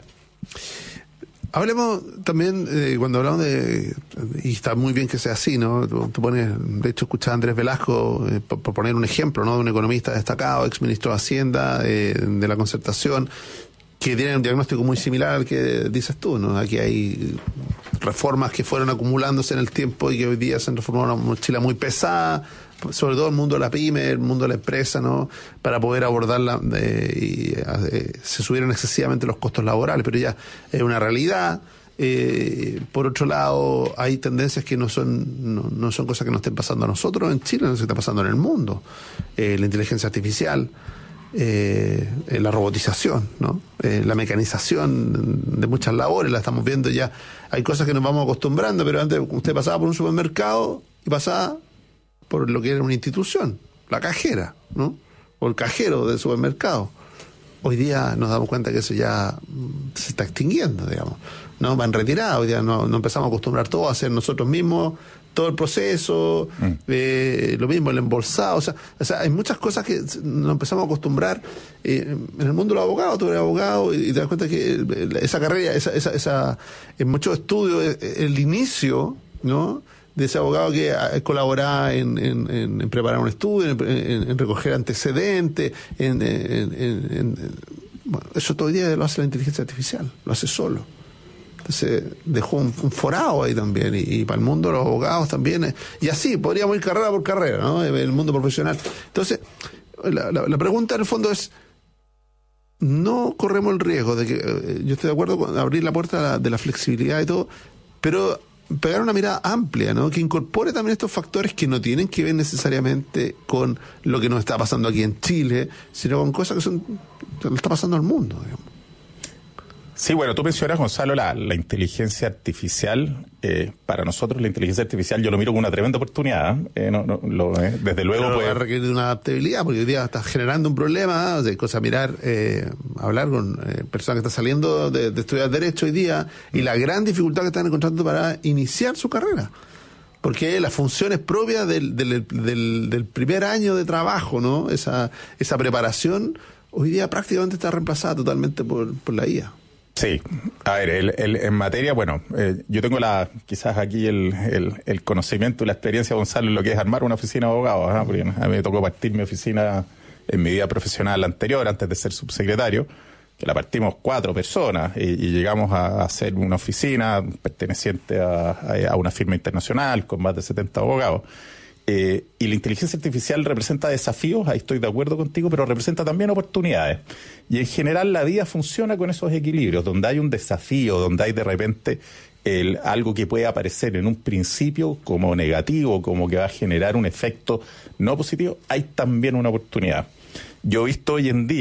B: Hablemos también, cuando hablamos y está muy bien que sea así, ¿no? Tú pones, de hecho, escuchás a Andrés Velasco, por poner un ejemplo, ¿no? De un economista destacado, ex ministro de Hacienda, de la Concertación, que tiene un diagnóstico muy similar al que dices tú, ¿no? Aquí hay reformas que fueron acumulándose en el tiempo y que hoy día se han reformado una mochila muy pesada, sobre todo el mundo de la pyme, el mundo de la empresa, ¿no? Para poder abordarla, se subieron excesivamente los costos laborales, pero ya es una realidad. Por otro lado, hay tendencias que no son cosas que nos estén pasando a nosotros en Chile, no se está pasando en el mundo. La inteligencia artificial, la robotización, ¿no? La mecanización de muchas labores, la estamos viendo ya. Hay cosas que nos vamos acostumbrando, pero antes usted pasaba por un supermercado y pasaba por lo que era una institución, la cajera, ¿no? O el cajero del supermercado. Hoy día nos damos cuenta que eso ya se está extinguiendo, digamos, ¿no? Va en retirada. Hoy día no empezamos a acostumbrar todo a hacer nosotros mismos todo el proceso, lo mismo el embolsado, o sea, hay muchas cosas que nos empezamos a acostumbrar. En el mundo de los abogados, tú eres abogado y te das cuenta que esa carrera, en muchos estudios, el inicio, ¿no?, de ese abogado que colaboraba en preparar un estudio, en recoger antecedentes, bueno, eso todo el día lo hace la inteligencia artificial, lo hace solo. Entonces dejó un forado ahí también, y para el mundo de los abogados también, y así podríamos ir carrera por carrera, ¿no?, en el mundo profesional. Entonces la pregunta en el fondo es, no corremos el riesgo de que, yo estoy de acuerdo con abrir la puerta de la flexibilidad y todo, pero pegar una mirada amplia, ¿no?, que incorpore también estos factores que no tienen que ver necesariamente con lo que nos está pasando aquí en Chile, sino con cosas que le está pasando al mundo, digamos.
C: Sí, bueno, tú mencionas, Gonzalo, la inteligencia artificial. Para nosotros la inteligencia artificial yo lo miro como una tremenda oportunidad. Desde luego
B: pero
C: puede
B: requerir de una adaptabilidad, porque hoy día está generando un problema de cosas, mirar, hablar con personas que están saliendo de estudiar Derecho hoy día, y la gran dificultad que están encontrando para iniciar su carrera. Porque las funciones propias del primer año de trabajo, ¿no?, esa preparación, hoy día prácticamente está reemplazada totalmente por la IA.
C: Sí, a ver, en materia, bueno, yo tengo quizás aquí el conocimiento y la experiencia, Gonzalo, en lo que es armar una oficina de abogados, ¿eh? Porque a mí me tocó partir mi oficina en mi vida profesional anterior, antes de ser subsecretario, que la partimos 4 personas y llegamos a hacer una oficina perteneciente a una firma internacional con más de 70 abogados. Y la inteligencia artificial representa desafíos, ahí estoy de acuerdo contigo, pero representa también oportunidades. Y en general la vida funciona con esos equilibrios, donde hay un desafío, donde hay de repente algo que puede aparecer en un principio como negativo, como que va a generar un efecto no positivo, hay también una oportunidad. Yo he visto hoy en día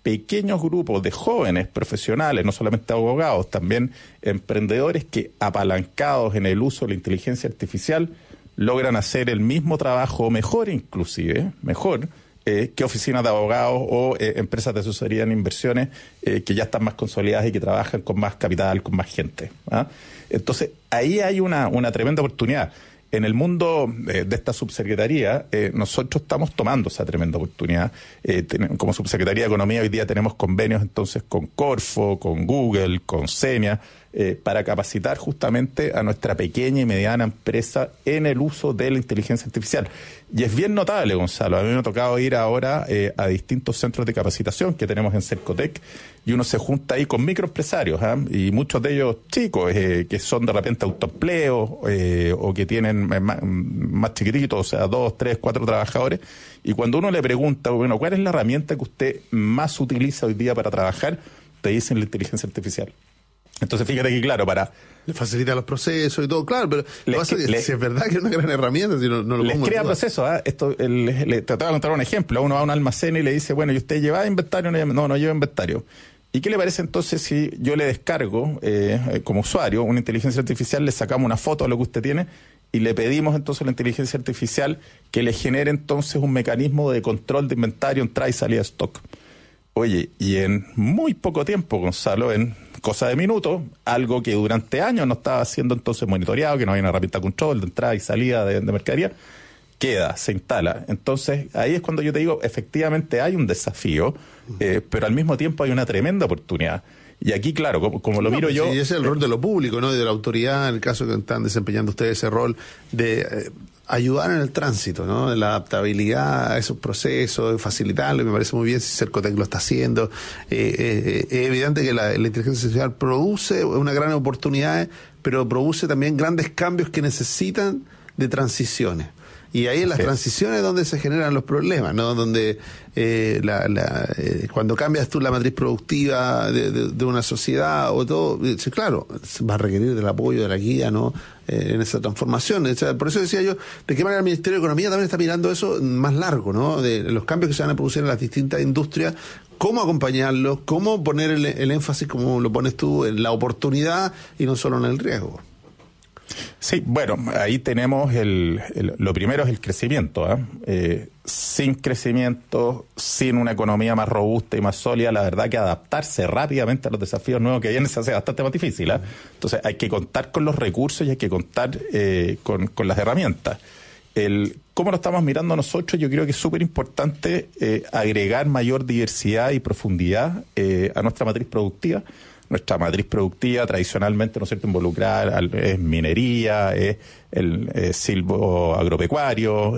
C: pequeños grupos de jóvenes profesionales, no solamente abogados, también emprendedores que, apalancados en el uso de la inteligencia artificial, logran hacer el mismo trabajo, mejor inclusive, mejor, que oficinas de abogados o empresas de asesoría en inversiones que ya están más consolidadas y que trabajan con más capital, con más gente. Entonces, ahí hay una tremenda oportunidad. En el mundo de esta subsecretaría, nosotros estamos tomando esa tremenda oportunidad. Como Subsecretaría de Economía hoy día tenemos convenios entonces con Corfo, con Google, con Senia, para capacitar justamente a nuestra pequeña y mediana empresa en el uso de la inteligencia artificial. Y es bien notable, Gonzalo. A mí me ha tocado ir ahora a distintos centros de capacitación que tenemos en Cercotec, y uno se junta ahí con microempresarios, y muchos de ellos chicos, que son de repente autoempleos, o que tienen más chiquititos, o sea, 2, 3, 4 trabajadores, y cuando uno le pregunta, bueno, ¿cuál es la herramienta que usted más utiliza hoy día para trabajar? Te dicen la inteligencia artificial. Entonces, fíjate que, claro,
B: le facilita los procesos y todo, claro, pero si es verdad que es una gran herramienta, si no lo
C: les crea procesos. Te voy a contar un ejemplo. Uno va a un almacén y le dice, bueno, ¿y usted lleva inventario? No lleva inventario. ¿Y qué le parece entonces si yo le descargo, como usuario, una inteligencia artificial, le sacamos una foto de lo que usted tiene y le pedimos entonces a la inteligencia artificial que le genere entonces un mecanismo de control de inventario, entrada y salida de stock? Oye, y en muy poco tiempo, Gonzalo, en cosa de minutos, algo que durante años no estaba siendo entonces monitoreado, que no había una herramienta de control de entrada y salida de mercadería, se instala. Entonces, ahí es cuando yo te digo, efectivamente hay un desafío, pero al mismo tiempo hay una tremenda oportunidad. Y aquí, claro, como lo miro yo...
B: Sí, ese es el rol de lo público, ¿no? Y de la autoridad, en el caso que están desempeñando ustedes ese rol de ayudar en el tránsito, ¿no? De la adaptabilidad a esos procesos, de facilitarlo, y me parece muy bien si Cercotec lo está haciendo. Es evidente que la inteligencia artificial produce una gran oportunidad, pero produce también grandes cambios que necesitan de transiciones. Y ahí en las transiciones es donde se generan los problemas, ¿no? Donde cuando cambias tú la matriz productiva de una sociedad o todo, claro, va a requerir del apoyo de la guía, ¿no? En esa transformación. O sea, por eso decía yo, de qué manera el Ministerio de Economía también está mirando eso más largo, ¿no? De los cambios que se van a producir en las distintas industrias, cómo acompañarlos, cómo poner el énfasis, como lo pones tú, en la oportunidad y no solo en el riesgo.
C: Sí, bueno, ahí tenemos lo primero es el crecimiento. Sin crecimiento, sin una economía más robusta y más sólida, la verdad que adaptarse rápidamente a los desafíos nuevos que vienen se hace bastante más difícil. Entonces hay que contar con los recursos y hay que contar con las herramientas. ¿Cómo lo estamos mirando nosotros? Yo creo que es súper importante agregar mayor diversidad y profundidad a nuestra matriz productiva. Nuestra matriz productiva tradicionalmente, ¿no es cierto?, involucrada es minería, es el silvo agropecuario,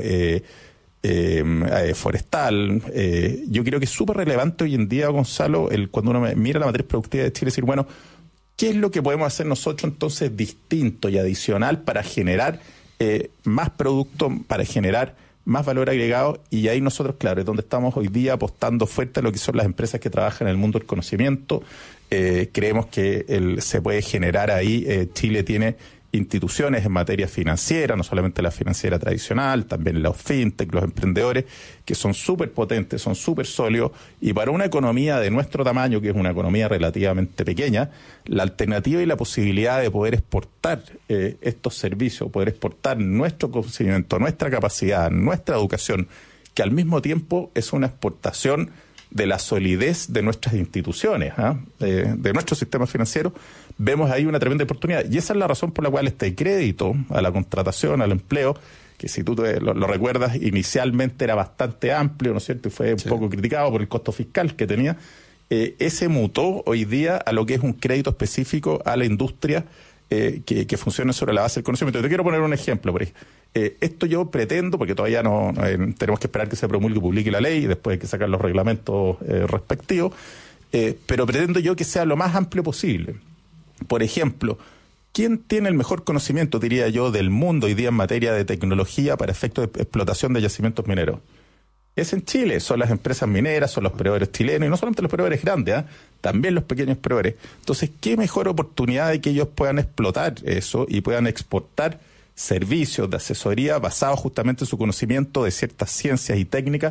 C: forestal. Yo creo que es súper relevante hoy en día, Gonzalo, cuando uno mira la matriz productiva de Chile, decir, bueno, ¿qué es lo que podemos hacer nosotros entonces distinto y adicional para generar más producto, para generar más valor agregado? Y ahí nosotros, claro, es donde estamos hoy día apostando fuerte a lo que son las empresas que trabajan en el mundo del conocimiento. Creemos que se puede generar ahí, Chile tiene instituciones en materia financiera, no solamente la financiera tradicional, también los fintech, los emprendedores, que son súper potentes, son súper sólidos, y para una economía de nuestro tamaño, que es una economía relativamente pequeña, la alternativa y la posibilidad de poder exportar estos servicios, poder exportar nuestro conocimiento, nuestra capacidad, nuestra educación, que al mismo tiempo es una exportación de la solidez de nuestras instituciones, de nuestro sistema financiero, vemos ahí una tremenda oportunidad. Y esa es la razón por la cual este crédito a la contratación, al empleo, que si tú lo recuerdas, inicialmente era bastante amplio, ¿no es cierto?, y fue un poco criticado por el costo fiscal que tenía, ese mutó hoy día a lo que es un crédito específico a la industria que funcione sobre la base del conocimiento. Te quiero poner un ejemplo, por ejemplo. Esto yo pretendo, porque todavía no tenemos que esperar que se promulgue y publique la ley, y después hay que sacar los reglamentos respectivos, pero pretendo yo que sea lo más amplio posible. Por ejemplo, ¿quién tiene el mejor conocimiento, diría yo, del mundo hoy día en materia de tecnología para efectos de explotación de yacimientos mineros? Es en Chile, son las empresas mineras, son los proveedores chilenos, y no solamente los proveedores grandes, también los pequeños proveedores. Entonces, ¿qué mejor oportunidad de que ellos puedan explotar eso y puedan exportar servicios de asesoría basados justamente en su conocimiento de ciertas ciencias y técnicas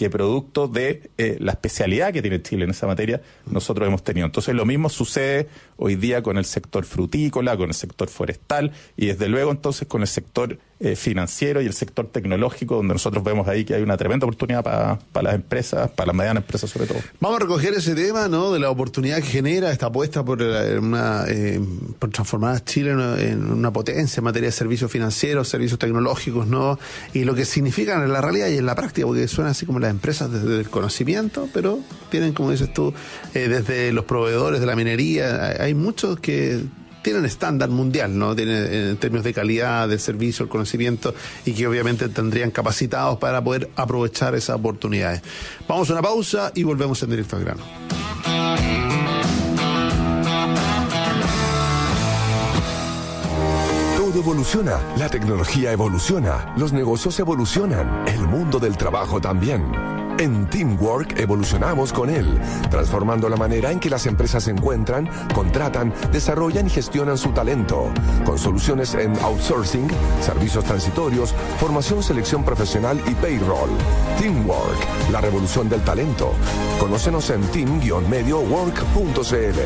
C: que producto de la especialidad que tiene Chile en esa materia, nosotros hemos tenido. Entonces lo mismo sucede hoy día con el sector frutícola, con el sector forestal y desde luego entonces con el sector financiero y el sector tecnológico, donde nosotros vemos ahí que hay una tremenda oportunidad para las empresas, para las medianas empresas sobre todo.
B: Vamos a recoger ese tema, ¿no?, de la oportunidad que genera esta apuesta por transformar a Chile en una potencia en materia de servicios financieros, servicios tecnológicos, ¿no?, y lo que significan en la realidad y en la práctica, porque suena así como las empresas desde el conocimiento, pero tienen, como dices tú, desde los proveedores de la minería, hay muchos que tienen estándar mundial, ¿no? Tienen en términos de calidad, de servicio, el conocimiento, y que obviamente tendrían capacitados para poder aprovechar esas oportunidades. Vamos a una pausa y volvemos en Directo al Grano.
A: Todo evoluciona, la tecnología evoluciona, los negocios evolucionan, el mundo del trabajo también. En Teamwork evolucionamos con él, transformando la manera en que las empresas encuentran, contratan, desarrollan y gestionan su talento, con soluciones en outsourcing, servicios transitorios, formación, selección profesional y payroll. Teamwork, la revolución del talento. Conócenos en team-mediowork.cl.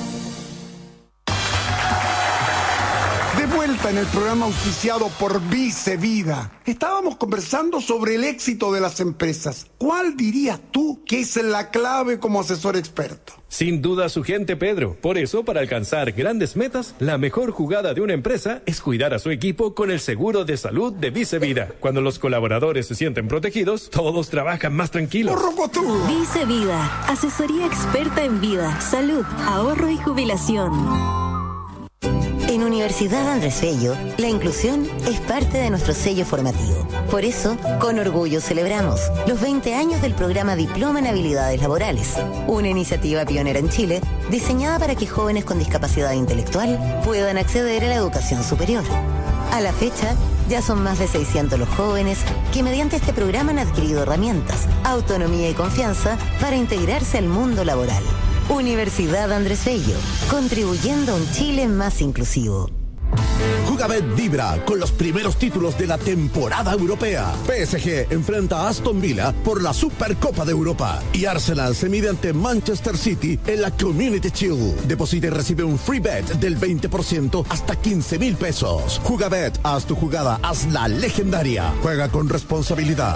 L: De vuelta en el programa auspiciado por Vice Vida. Estábamos conversando sobre el éxito de las empresas. ¿Cuál dirías tú que es la clave como asesor experto?
M: Sin duda su gente, Pedro. Por eso, para alcanzar grandes metas, la mejor jugada de una empresa es cuidar a su equipo con el seguro de salud de Vice Vida. Cuando los colaboradores se sienten protegidos, todos trabajan más tranquilos.
N: Vice Vida, asesoría experta en vida, salud, ahorro y jubilación.
O: En Universidad Andrés Bello, la inclusión es parte de nuestro sello formativo. Por eso, con orgullo celebramos los 20 años del programa Diploma en Habilidades Laborales, una iniciativa pionera en Chile diseñada para que jóvenes con discapacidad intelectual puedan acceder a la educación superior. A la fecha, ya son más de 600 los jóvenes que mediante este programa han adquirido herramientas, autonomía y confianza para integrarse al mundo laboral. Universidad Andrés Bello, contribuyendo a un Chile más inclusivo.
P: Jugabet vibra con los primeros títulos de la temporada europea. PSG enfrenta a Aston Villa por la Supercopa de Europa y Arsenal se mide ante Manchester City en la Community Shield. Deposita y recibe un free bet del 20% hasta 15,000 pesos. Jugabet, haz tu jugada, hazla legendaria. Juega con responsabilidad.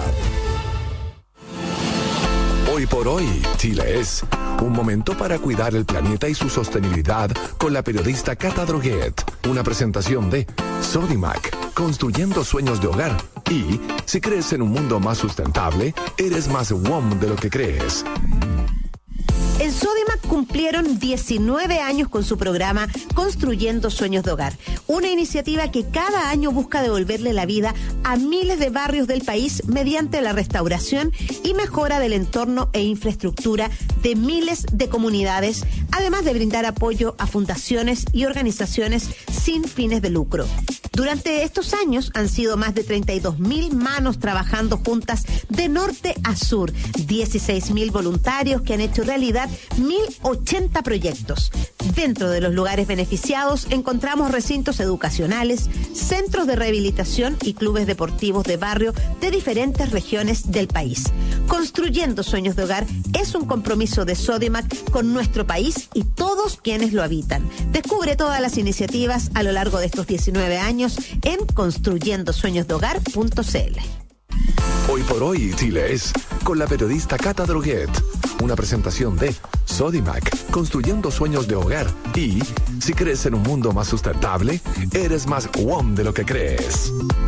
A: Hoy por hoy, Chile es un momento para cuidar el planeta y su sostenibilidad con la periodista Cata Droguet. Una presentación de Sodimac, construyendo sueños de hogar. Y si crees en un mundo más sustentable, eres más WOM de lo que crees.
Q: En Sodimac cumplieron 19 años con su programa Construyendo Sueños de Hogar, una iniciativa que cada año busca devolverle la vida a miles de barrios del país mediante la restauración y mejora del entorno e infraestructura de miles de comunidades, además de brindar apoyo a fundaciones y organizaciones sin fines de lucro. Durante estos años han sido más de 32,000 manos trabajando juntas de norte a sur, 16,000 voluntarios que han hecho realidad 1,080 proyectos. Dentro de los lugares beneficiados encontramos recintos educacionales, centros de rehabilitación y clubes deportivos de barrio de diferentes regiones del país. Construyendo Sueños de Hogar es un compromiso de Sodimac con nuestro país y todos quienes lo habitan. Descubre todas las iniciativas a lo largo de estos 19 años en construyendosueñosdehogar.cl.
A: Hoy por hoy, Chile es con la periodista Cata Droguet. Una presentación de Sodimac, construyendo sueños de hogar. Y si crees en un mundo más sustentable, eres más WOM de lo que crees.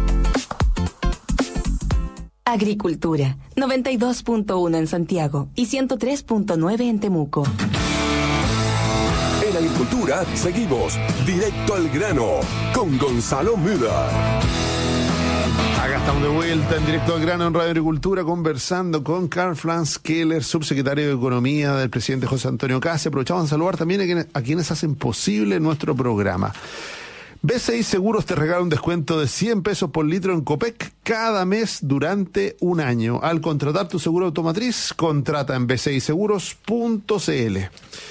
N: Agricultura, 92.1 en Santiago y 103.9 en Temuco.
A: En Agricultura seguimos directo al grano con Gonzalo Müller.
B: Acá estamos de vuelta en Directo al Grano en Radio Agricultura, conversando con Karl-Franz Keller, subsecretario de Economía del presidente José Antonio Casi. Aprovechamos a saludar también a quienes hacen posible nuestro programa. BCI Seguros te regala un descuento de 100 pesos por litro en Copec cada mes durante un año. Al contratar tu seguro automotriz, contrata en bciseguros.cl.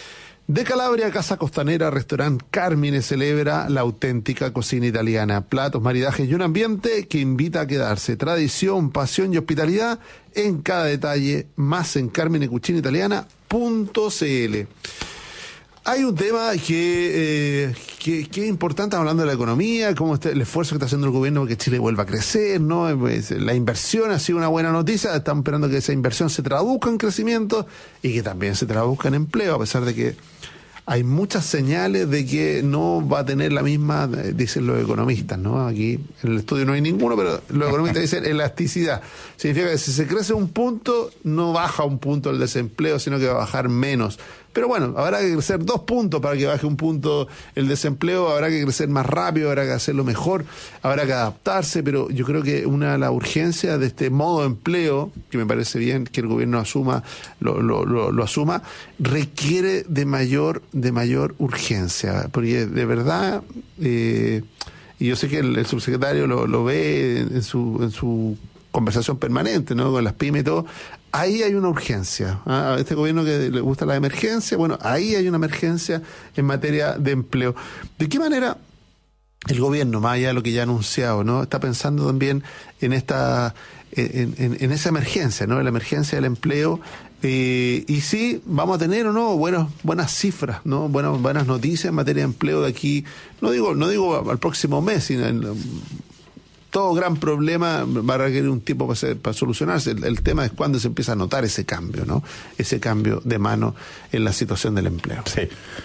B: De Calabria, Casa Costanera, Restaurante Carmine celebra la auténtica cocina italiana. Platos, maridajes y un ambiente que invita a quedarse. Tradición, pasión y hospitalidad en cada detalle. Más en carminecucinaitaliana.cl. Hay un tema que es importante, hablando de la economía, cómo está el esfuerzo que está haciendo el gobierno para que Chile vuelva a crecer, ¿no? Pues, la inversión ha sido una buena noticia, estamos esperando que esa inversión se traduzca en crecimiento y que también se traduzca en empleo, a pesar de que hay muchas señales de que no va a tener la misma, dicen los economistas, ¿no? Aquí en el estudio no hay ninguno, pero los economistas dicen elasticidad. Significa que si se crece un punto, no baja un punto el desempleo, sino que va a bajar menos. Pero bueno, habrá que crecer 2 puntos para que baje un punto el desempleo, habrá que crecer más rápido, habrá que hacerlo mejor, habrá que adaptarse, pero yo creo que una de las urgencias de este modo de empleo, que me parece bien que el gobierno asuma, lo asuma, requiere de mayor urgencia, porque de verdad, y yo sé que el subsecretario lo ve en su conversación permanente, ¿no? Con las pymes y todo. Ahí hay una urgencia. A este gobierno que le gusta la emergencia, bueno, ahí hay una emergencia en materia de empleo. ¿De qué manera el gobierno, más allá de lo que ya ha anunciado, ¿no? Está pensando también en esa emergencia, ¿no? En la emergencia del empleo. Y sí, vamos a tener o no buenas cifras, ¿no? Buenas noticias en materia de empleo de aquí, no digo al próximo mes, sino todo gran problema va a requerir un tiempo para solucionarse. El tema es cuándo se empieza a notar ese cambio, ¿no? Ese cambio de mano en la situación del empleo.
C: Sí.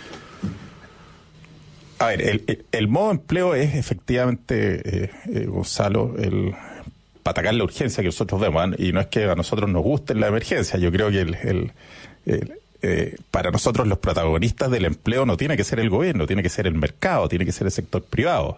C: A ver, el modo empleo es efectivamente, Gonzalo, para atacar la urgencia que nosotros vemos, ¿eh? Y no es que a nosotros nos guste la emergencia. Yo creo que para nosotros los protagonistas del empleo no tiene que ser el gobierno, tiene que ser el mercado, tiene que ser el sector privado.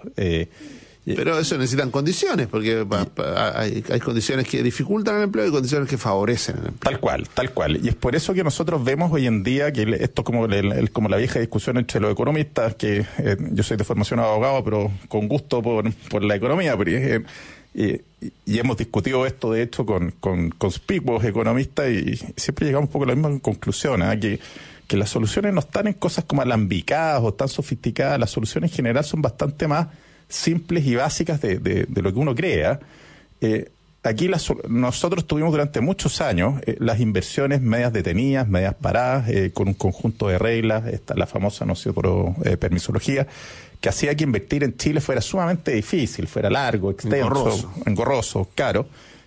B: Pero eso necesitan condiciones, porque hay condiciones que dificultan el empleo y condiciones que favorecen el empleo.
C: Tal cual. Y es por eso que nosotros vemos hoy en día que esto como la vieja discusión entre los economistas, que yo soy de formación abogado, pero con gusto por la economía, y hemos discutido esto de hecho con conspicuos economistas y siempre llegamos un poco a la misma conclusión, que las soluciones no están en cosas como alambicadas o tan sofisticadas. Las soluciones en general son bastante más simples y básicas de lo que uno crea. Aquí nosotros tuvimos durante muchos años las inversiones medias detenidas, medias paradas, con un conjunto de reglas, la famosa noción por permisología, que hacía que invertir en Chile fuera sumamente difícil, fuera largo, extenso, engorroso, caro.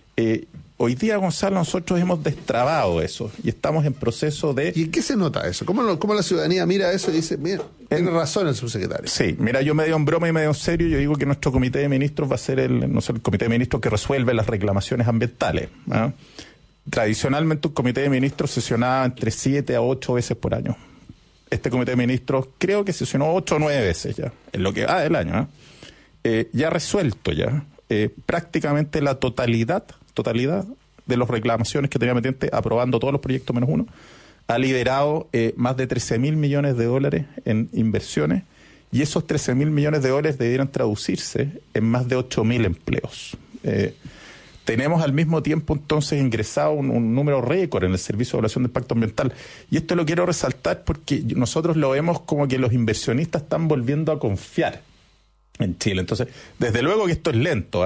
C: Hoy día, Gonzalo, nosotros hemos destrabado eso y estamos en proceso de...
B: ¿Y en qué se nota eso? ¿Cómo la ciudadanía mira eso y dice, mira, tiene razón el subsecretario?
C: Sí, mira, yo medio en broma y medio en serio, yo digo que nuestro comité de ministros va a ser el comité de ministros que resuelve las reclamaciones ambientales, ¿eh? Tradicionalmente un comité de ministros sesionaba entre 7 a 8 veces por año. Este comité de ministros creo que sesionó 8 o 9 veces ya, en lo que va del año, ¿eh? Ya resuelto ya prácticamente la totalidad de las reclamaciones que tenía pendiente, aprobando todos los proyectos menos uno, ha liberado más de 13.000 millones de dólares en inversiones, y esos 13.000 millones de dólares debieran traducirse en más de 8.000 empleos. Tenemos al mismo tiempo entonces ingresado un número récord en el Servicio de Evaluación de Impacto Ambiental, y esto lo quiero resaltar porque nosotros lo vemos como que los inversionistas están volviendo a confiar en Chile. Entonces, desde luego que esto es lento,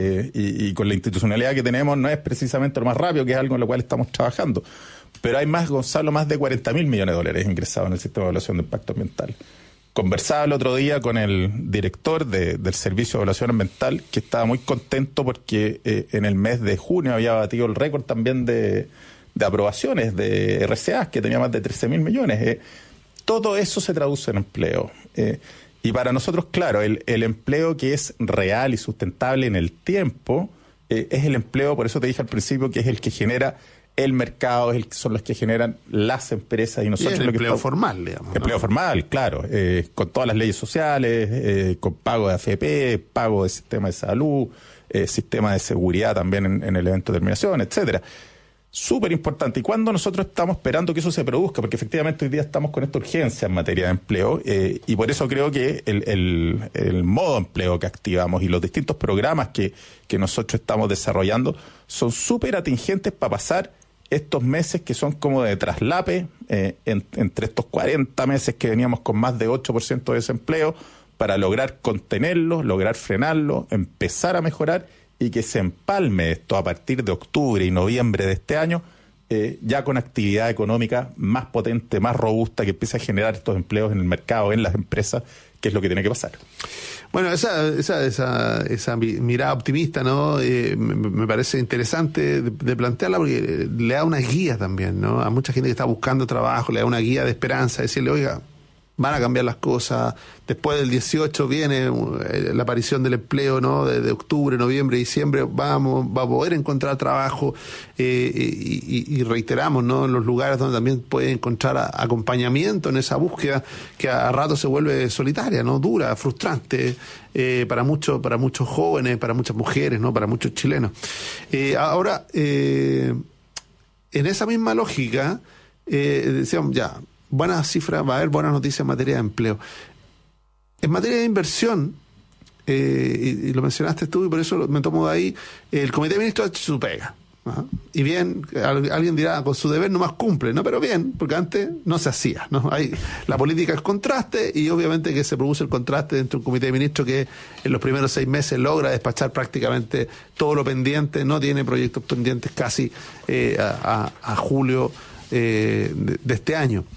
C: y con la institucionalidad que tenemos no es precisamente lo más rápido, que es algo en lo cual estamos trabajando. Pero hay más, Gonzalo, más de 40.000 millones de dólares ingresados en el Sistema de Evaluación de Impacto Ambiental. Conversaba el otro día con el director del Servicio de Evaluación Ambiental, que estaba muy contento porque en el mes de junio había batido el récord también de aprobaciones de RCA, que tenía más de 13.000 millones. Todo eso se traduce en empleo. Y para nosotros, claro, el empleo que es real y sustentable en el tiempo es el empleo, por eso te dije al principio, que es el que genera el mercado, son los que generan las empresas y nosotros.
B: Y el empleo formal, digamos, ¿no?
C: Empleo formal, claro, con todas las leyes sociales, con pago de AFP, pago de sistema de salud, sistema de seguridad también en el evento de terminación, etcétera. Súper importante. Y cuando nosotros estamos esperando que eso se produzca, porque efectivamente hoy día estamos con esta urgencia en materia de empleo, y por eso creo que el modo empleo que activamos y los distintos programas que nosotros estamos desarrollando son súper atingentes para pasar estos meses que son como de traslape entre estos 40 meses que veníamos con más de 8% de desempleo, para lograr contenerlo, lograr frenarlo, empezar a mejorar y que se empalme esto a partir de octubre y noviembre de este año, ya con actividad económica más potente, más robusta, que empiece a generar estos empleos en el mercado, en las empresas, que es lo que tiene que pasar.
B: Bueno, esa mirada optimista, ¿no? Me parece interesante de plantearla, porque le da una guía también, ¿no? A mucha gente que está buscando trabajo, le da una guía de esperanza, decirle, oiga, van a cambiar las cosas, después del 18 viene la aparición del empleo, ¿no? De octubre, noviembre, diciembre, va a poder encontrar trabajo, y reiteramos, ¿no? En los lugares donde también puede encontrar acompañamiento en esa búsqueda, que a rato se vuelve solitaria, ¿no? Dura, frustrante, para muchos jóvenes, para muchas mujeres, ¿no? Para muchos chilenos. Ahora, en esa misma lógica, decíamos, ya, buenas cifras, va a haber buenas noticias en materia de empleo. En materia de inversión, y lo mencionaste tú, y por eso me tomo de ahí, el Comité de Ministros ha hecho su pega. ¿Ah? Y bien, alguien dirá, con su deber nomás cumple, ¿no? Pero bien, porque antes no se hacía, ¿no? La política es contraste, y obviamente que se produce el contraste dentro de un Comité de Ministros que en los primeros 6 meses logra despachar prácticamente todo lo pendiente, no tiene proyectos pendientes casi a julio de este año.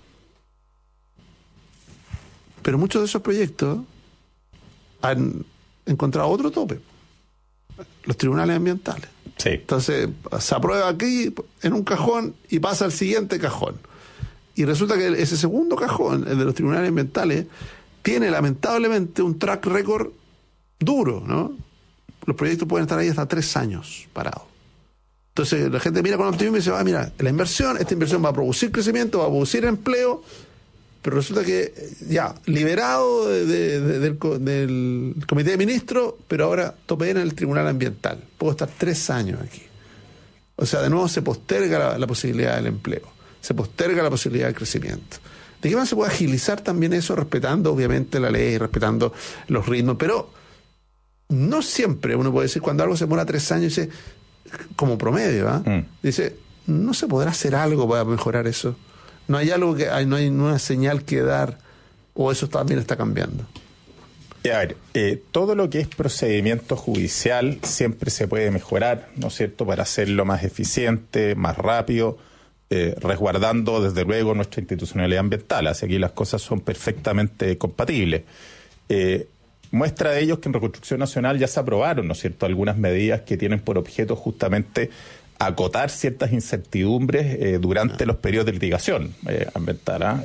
B: Pero muchos de esos proyectos han encontrado otro tope: los tribunales ambientales.
C: Sí.
B: Entonces se aprueba aquí en un cajón y pasa al siguiente cajón, y resulta que ese segundo cajón, el de los tribunales ambientales, tiene lamentablemente un track record duro, ¿no? Los proyectos pueden estar ahí hasta 3 años parados. Entonces la gente mira con optimismo y dice, mira, esta inversión va a producir crecimiento, va a producir empleo, pero resulta que ya, liberado del Comité de Ministros, pero ahora tope en el Tribunal Ambiental. Puedo estar 3 años aquí. O sea, de nuevo se posterga la posibilidad del empleo, se posterga la posibilidad del crecimiento. ¿De qué manera se puede agilizar también eso, respetando obviamente la ley, respetando los ritmos? Pero no siempre uno puede decir, cuando algo se demora 3 años, dice, como promedio, dice, ¿no se podrá hacer algo para mejorar eso? ¿No hay algo no hay una señal que dar, o eso también está cambiando?
C: A ver, todo lo que es procedimiento judicial siempre se puede mejorar, ¿no es cierto?, para hacerlo más eficiente, más rápido, resguardando desde luego nuestra institucionalidad ambiental. Así que aquí las cosas son perfectamente compatibles. Muestra de ello es que en Reconstrucción Nacional ya se aprobaron, ¿no es cierto?, algunas medidas que tienen por objeto justamente acotar ciertas incertidumbres durante los periodos de litigación ambiental.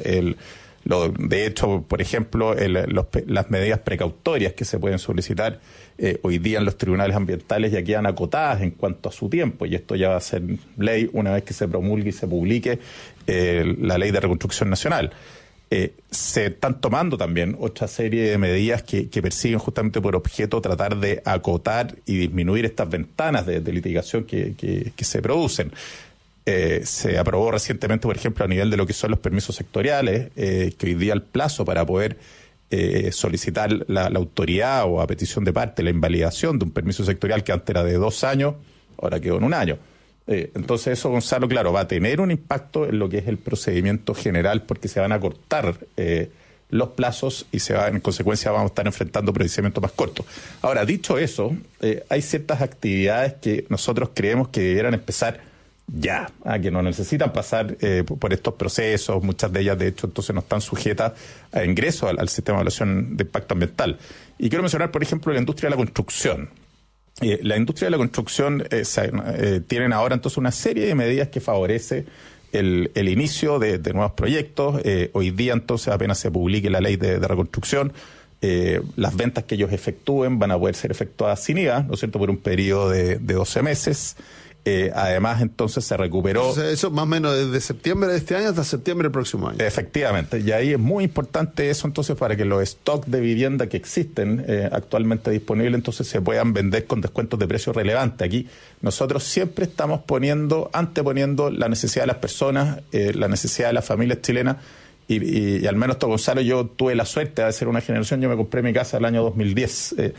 C: De hecho, por ejemplo, las medidas precautorias que se pueden solicitar hoy día en los tribunales ambientales ya quedan acotadas en cuanto a su tiempo, y esto ya va a ser ley una vez que se promulgue y se publique la Ley de Reconstrucción Nacional. Se están tomando también otra serie de medidas que persiguen justamente por objeto tratar de acotar y disminuir estas ventanas de litigación que se producen. Se aprobó recientemente, por ejemplo, a nivel de lo que son los permisos sectoriales, que hoy día el plazo para poder solicitar la autoridad o a petición de parte la invalidación de un permiso sectorial que antes era de 2 años, ahora quedó en 1 año. Entonces eso, Gonzalo, claro, va a tener un impacto en lo que es el procedimiento general, porque se van a cortar los plazos y en consecuencia vamos a estar enfrentando procedimientos más cortos. Ahora, dicho eso, hay ciertas actividades que nosotros creemos que debieran empezar ya, que no necesitan pasar por estos procesos. Muchas de ellas, de hecho, entonces no están sujetas a ingreso al sistema de evaluación de impacto ambiental. Y quiero mencionar, por ejemplo, la industria de la construcción. La industria de la construcción tienen ahora entonces una serie de medidas que favorece el inicio de nuevos proyectos. Hoy día entonces apenas se publique la ley de reconstrucción, las ventas que ellos efectúen van a poder ser efectuadas sin IVA, ¿no es cierto?, por un periodo de 12 meses. Además, entonces se recuperó...
B: O sea, eso más o menos desde septiembre de este año hasta septiembre del próximo año.
C: Efectivamente, y ahí es muy importante eso entonces para que los stocks de vivienda que existen actualmente disponibles entonces se puedan vender con descuentos de precio relevante. Aquí nosotros siempre estamos anteponiendo la necesidad de las personas, la necesidad de las familias chilenas, y al menos, Gonzalo, yo tuve la suerte de ser una generación, yo me compré mi casa el año 2010,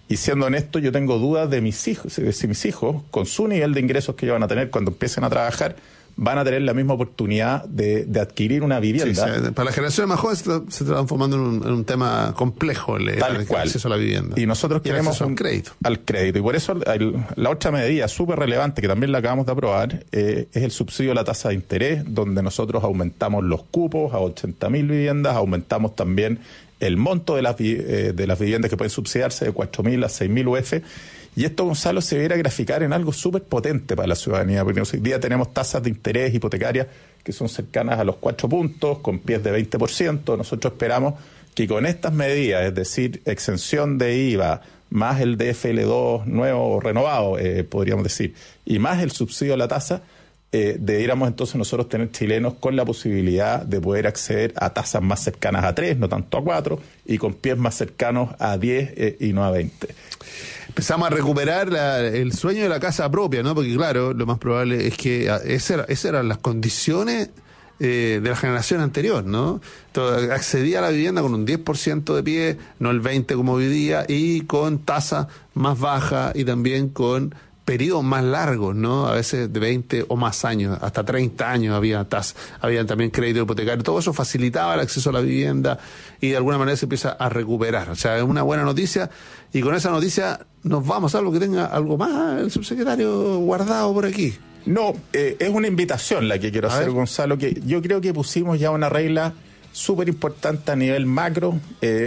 C: Y siendo honesto, yo tengo dudas de si mis hijos, con su nivel de ingresos que ellos van a tener cuando empiecen a trabajar, van a tener la misma oportunidad de adquirir una vivienda.
B: Sí, para las generaciones más jóvenes se está transformando en un tema complejo el acceso a la vivienda.
C: Y nosotros queremos
B: al crédito.
C: Y por eso la otra medida súper relevante, que también la acabamos de aprobar, es el subsidio a la tasa de interés, donde nosotros aumentamos los cupos a 80.000 viviendas, aumentamos también el monto de las viviendas que pueden subsidiarse de 4.000 a 6.000 UF. Y esto, Gonzalo, se debería graficar en algo súper potente para la ciudadanía, porque hoy día tenemos tasas de interés hipotecarias que son cercanas a los 4 puntos, con pies de 20%. Nosotros esperamos que con estas medidas, es decir, exención de IVA, más el DFL2 nuevo o renovado, podríamos decir, y más el subsidio a la tasa, debiéramos entonces nosotros tener chilenos con la posibilidad de poder acceder a tasas más cercanas a 3, no tanto a 4, y con pies más cercanos a 10 y no a 20.
B: Empezamos a recuperar el sueño de la casa propia, ¿no? Porque claro, lo más probable es que esas eran las condiciones de la generación anterior, ¿no? Entonces, accedía a la vivienda con un 10% de pie, no el 20% como hoy día, y con tasa más baja y también con periodos más largos, ¿no? A veces de 20 o más años, hasta 30 años había también crédito hipotecario. Todo eso facilitaba el acceso a la vivienda y de alguna manera se empieza a recuperar. O sea, es una buena noticia y con esa noticia nos vamos a algo que tenga algo más el subsecretario guardado por aquí.
C: No, es una invitación la que quiero hacer, Gonzalo, que yo creo que pusimos ya una regla súper importante a nivel macro.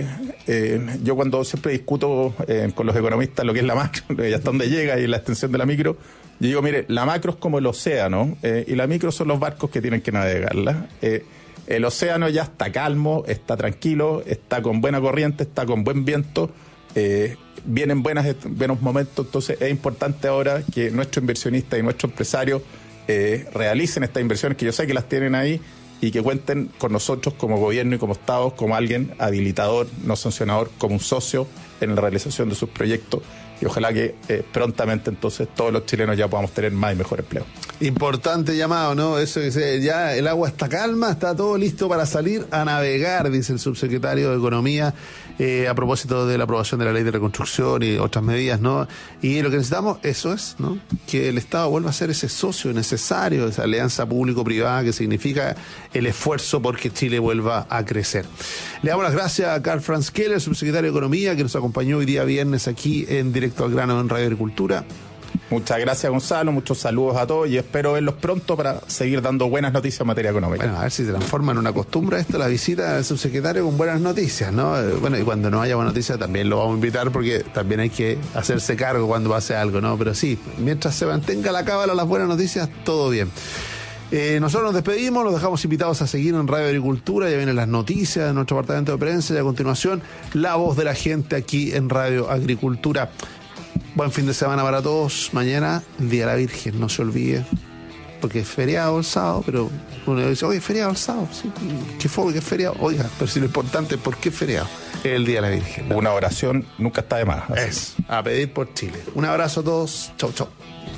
C: Yo cuando siempre discuto con los economistas lo que es la macro y hasta dónde llega y la extensión de la micro, yo digo, mire, la macro es como el océano y la micro son los barcos que tienen que navegarla. El océano ya está calmo, está tranquilo, está con buena corriente, está con buen viento, vienen buenos momentos. Entonces es importante ahora que nuestros inversionistas y nuestros empresarios realicen estas inversiones, que yo sé que las tienen ahí, y que cuenten con nosotros como gobierno y como Estado, como alguien habilitador, no sancionador, como un socio en la realización de sus proyectos. Y ojalá que prontamente entonces todos los chilenos ya podamos tener más y mejor empleo.
B: Importante llamado, ¿no? Eso que ya el agua está calma, está todo listo para salir a navegar, dice el subsecretario de Economía, a propósito de la aprobación de la ley de reconstrucción y otras medidas, ¿no? Y lo que necesitamos, eso es, ¿no? Que el Estado vuelva a ser ese socio necesario, esa alianza público-privada que significa el esfuerzo porque Chile vuelva a crecer. Le damos las gracias a Karl Franz Keller, subsecretario de Economía, que nos acompañó hoy día viernes aquí en Directo al Grano en Radio Agricultura.
C: Muchas gracias, Gonzalo, muchos saludos a todos y espero verlos pronto para seguir dando buenas noticias en materia económica.
B: Bueno, a ver si se transforma en una costumbre esto, la visita del subsecretario con buenas noticias, ¿no? Bueno, y cuando no haya buenas noticias también lo vamos a invitar porque también hay que hacerse cargo cuando pase algo, ¿no? Pero sí, mientras se mantenga la cábala las buenas noticias, todo bien. Nosotros nos despedimos, los dejamos invitados a seguir en Radio Agricultura, ya vienen las noticias de nuestro departamento de prensa y a continuación la voz de la gente aquí en Radio Agricultura. Buen fin de semana para todos. Mañana, el Día de la Virgen, no se olvide, porque es feriado el sábado, pero uno dice, oye, feriado el sábado, sí, qué fue, que es feriado. Oiga, pero si lo importante es por qué es feriado, es el Día de la Virgen.
C: Una oración nunca está de más.
B: Es, a pedir por Chile. Un abrazo a todos, chau, chau.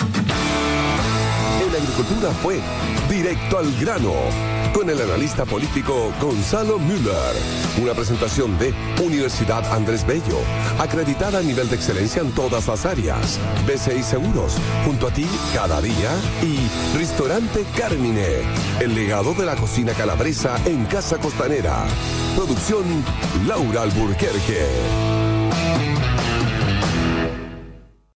A: En la agricultura fue Directo al Grano, con el analista político Gonzalo Müller. Una presentación de Universidad Andrés Bello, acreditada a nivel de excelencia en todas las áreas. BCI Seguros, junto a ti cada día. Y Restaurante Carmine, el legado de la cocina calabresa en Casa Costanera. Producción Laura Alburquerque.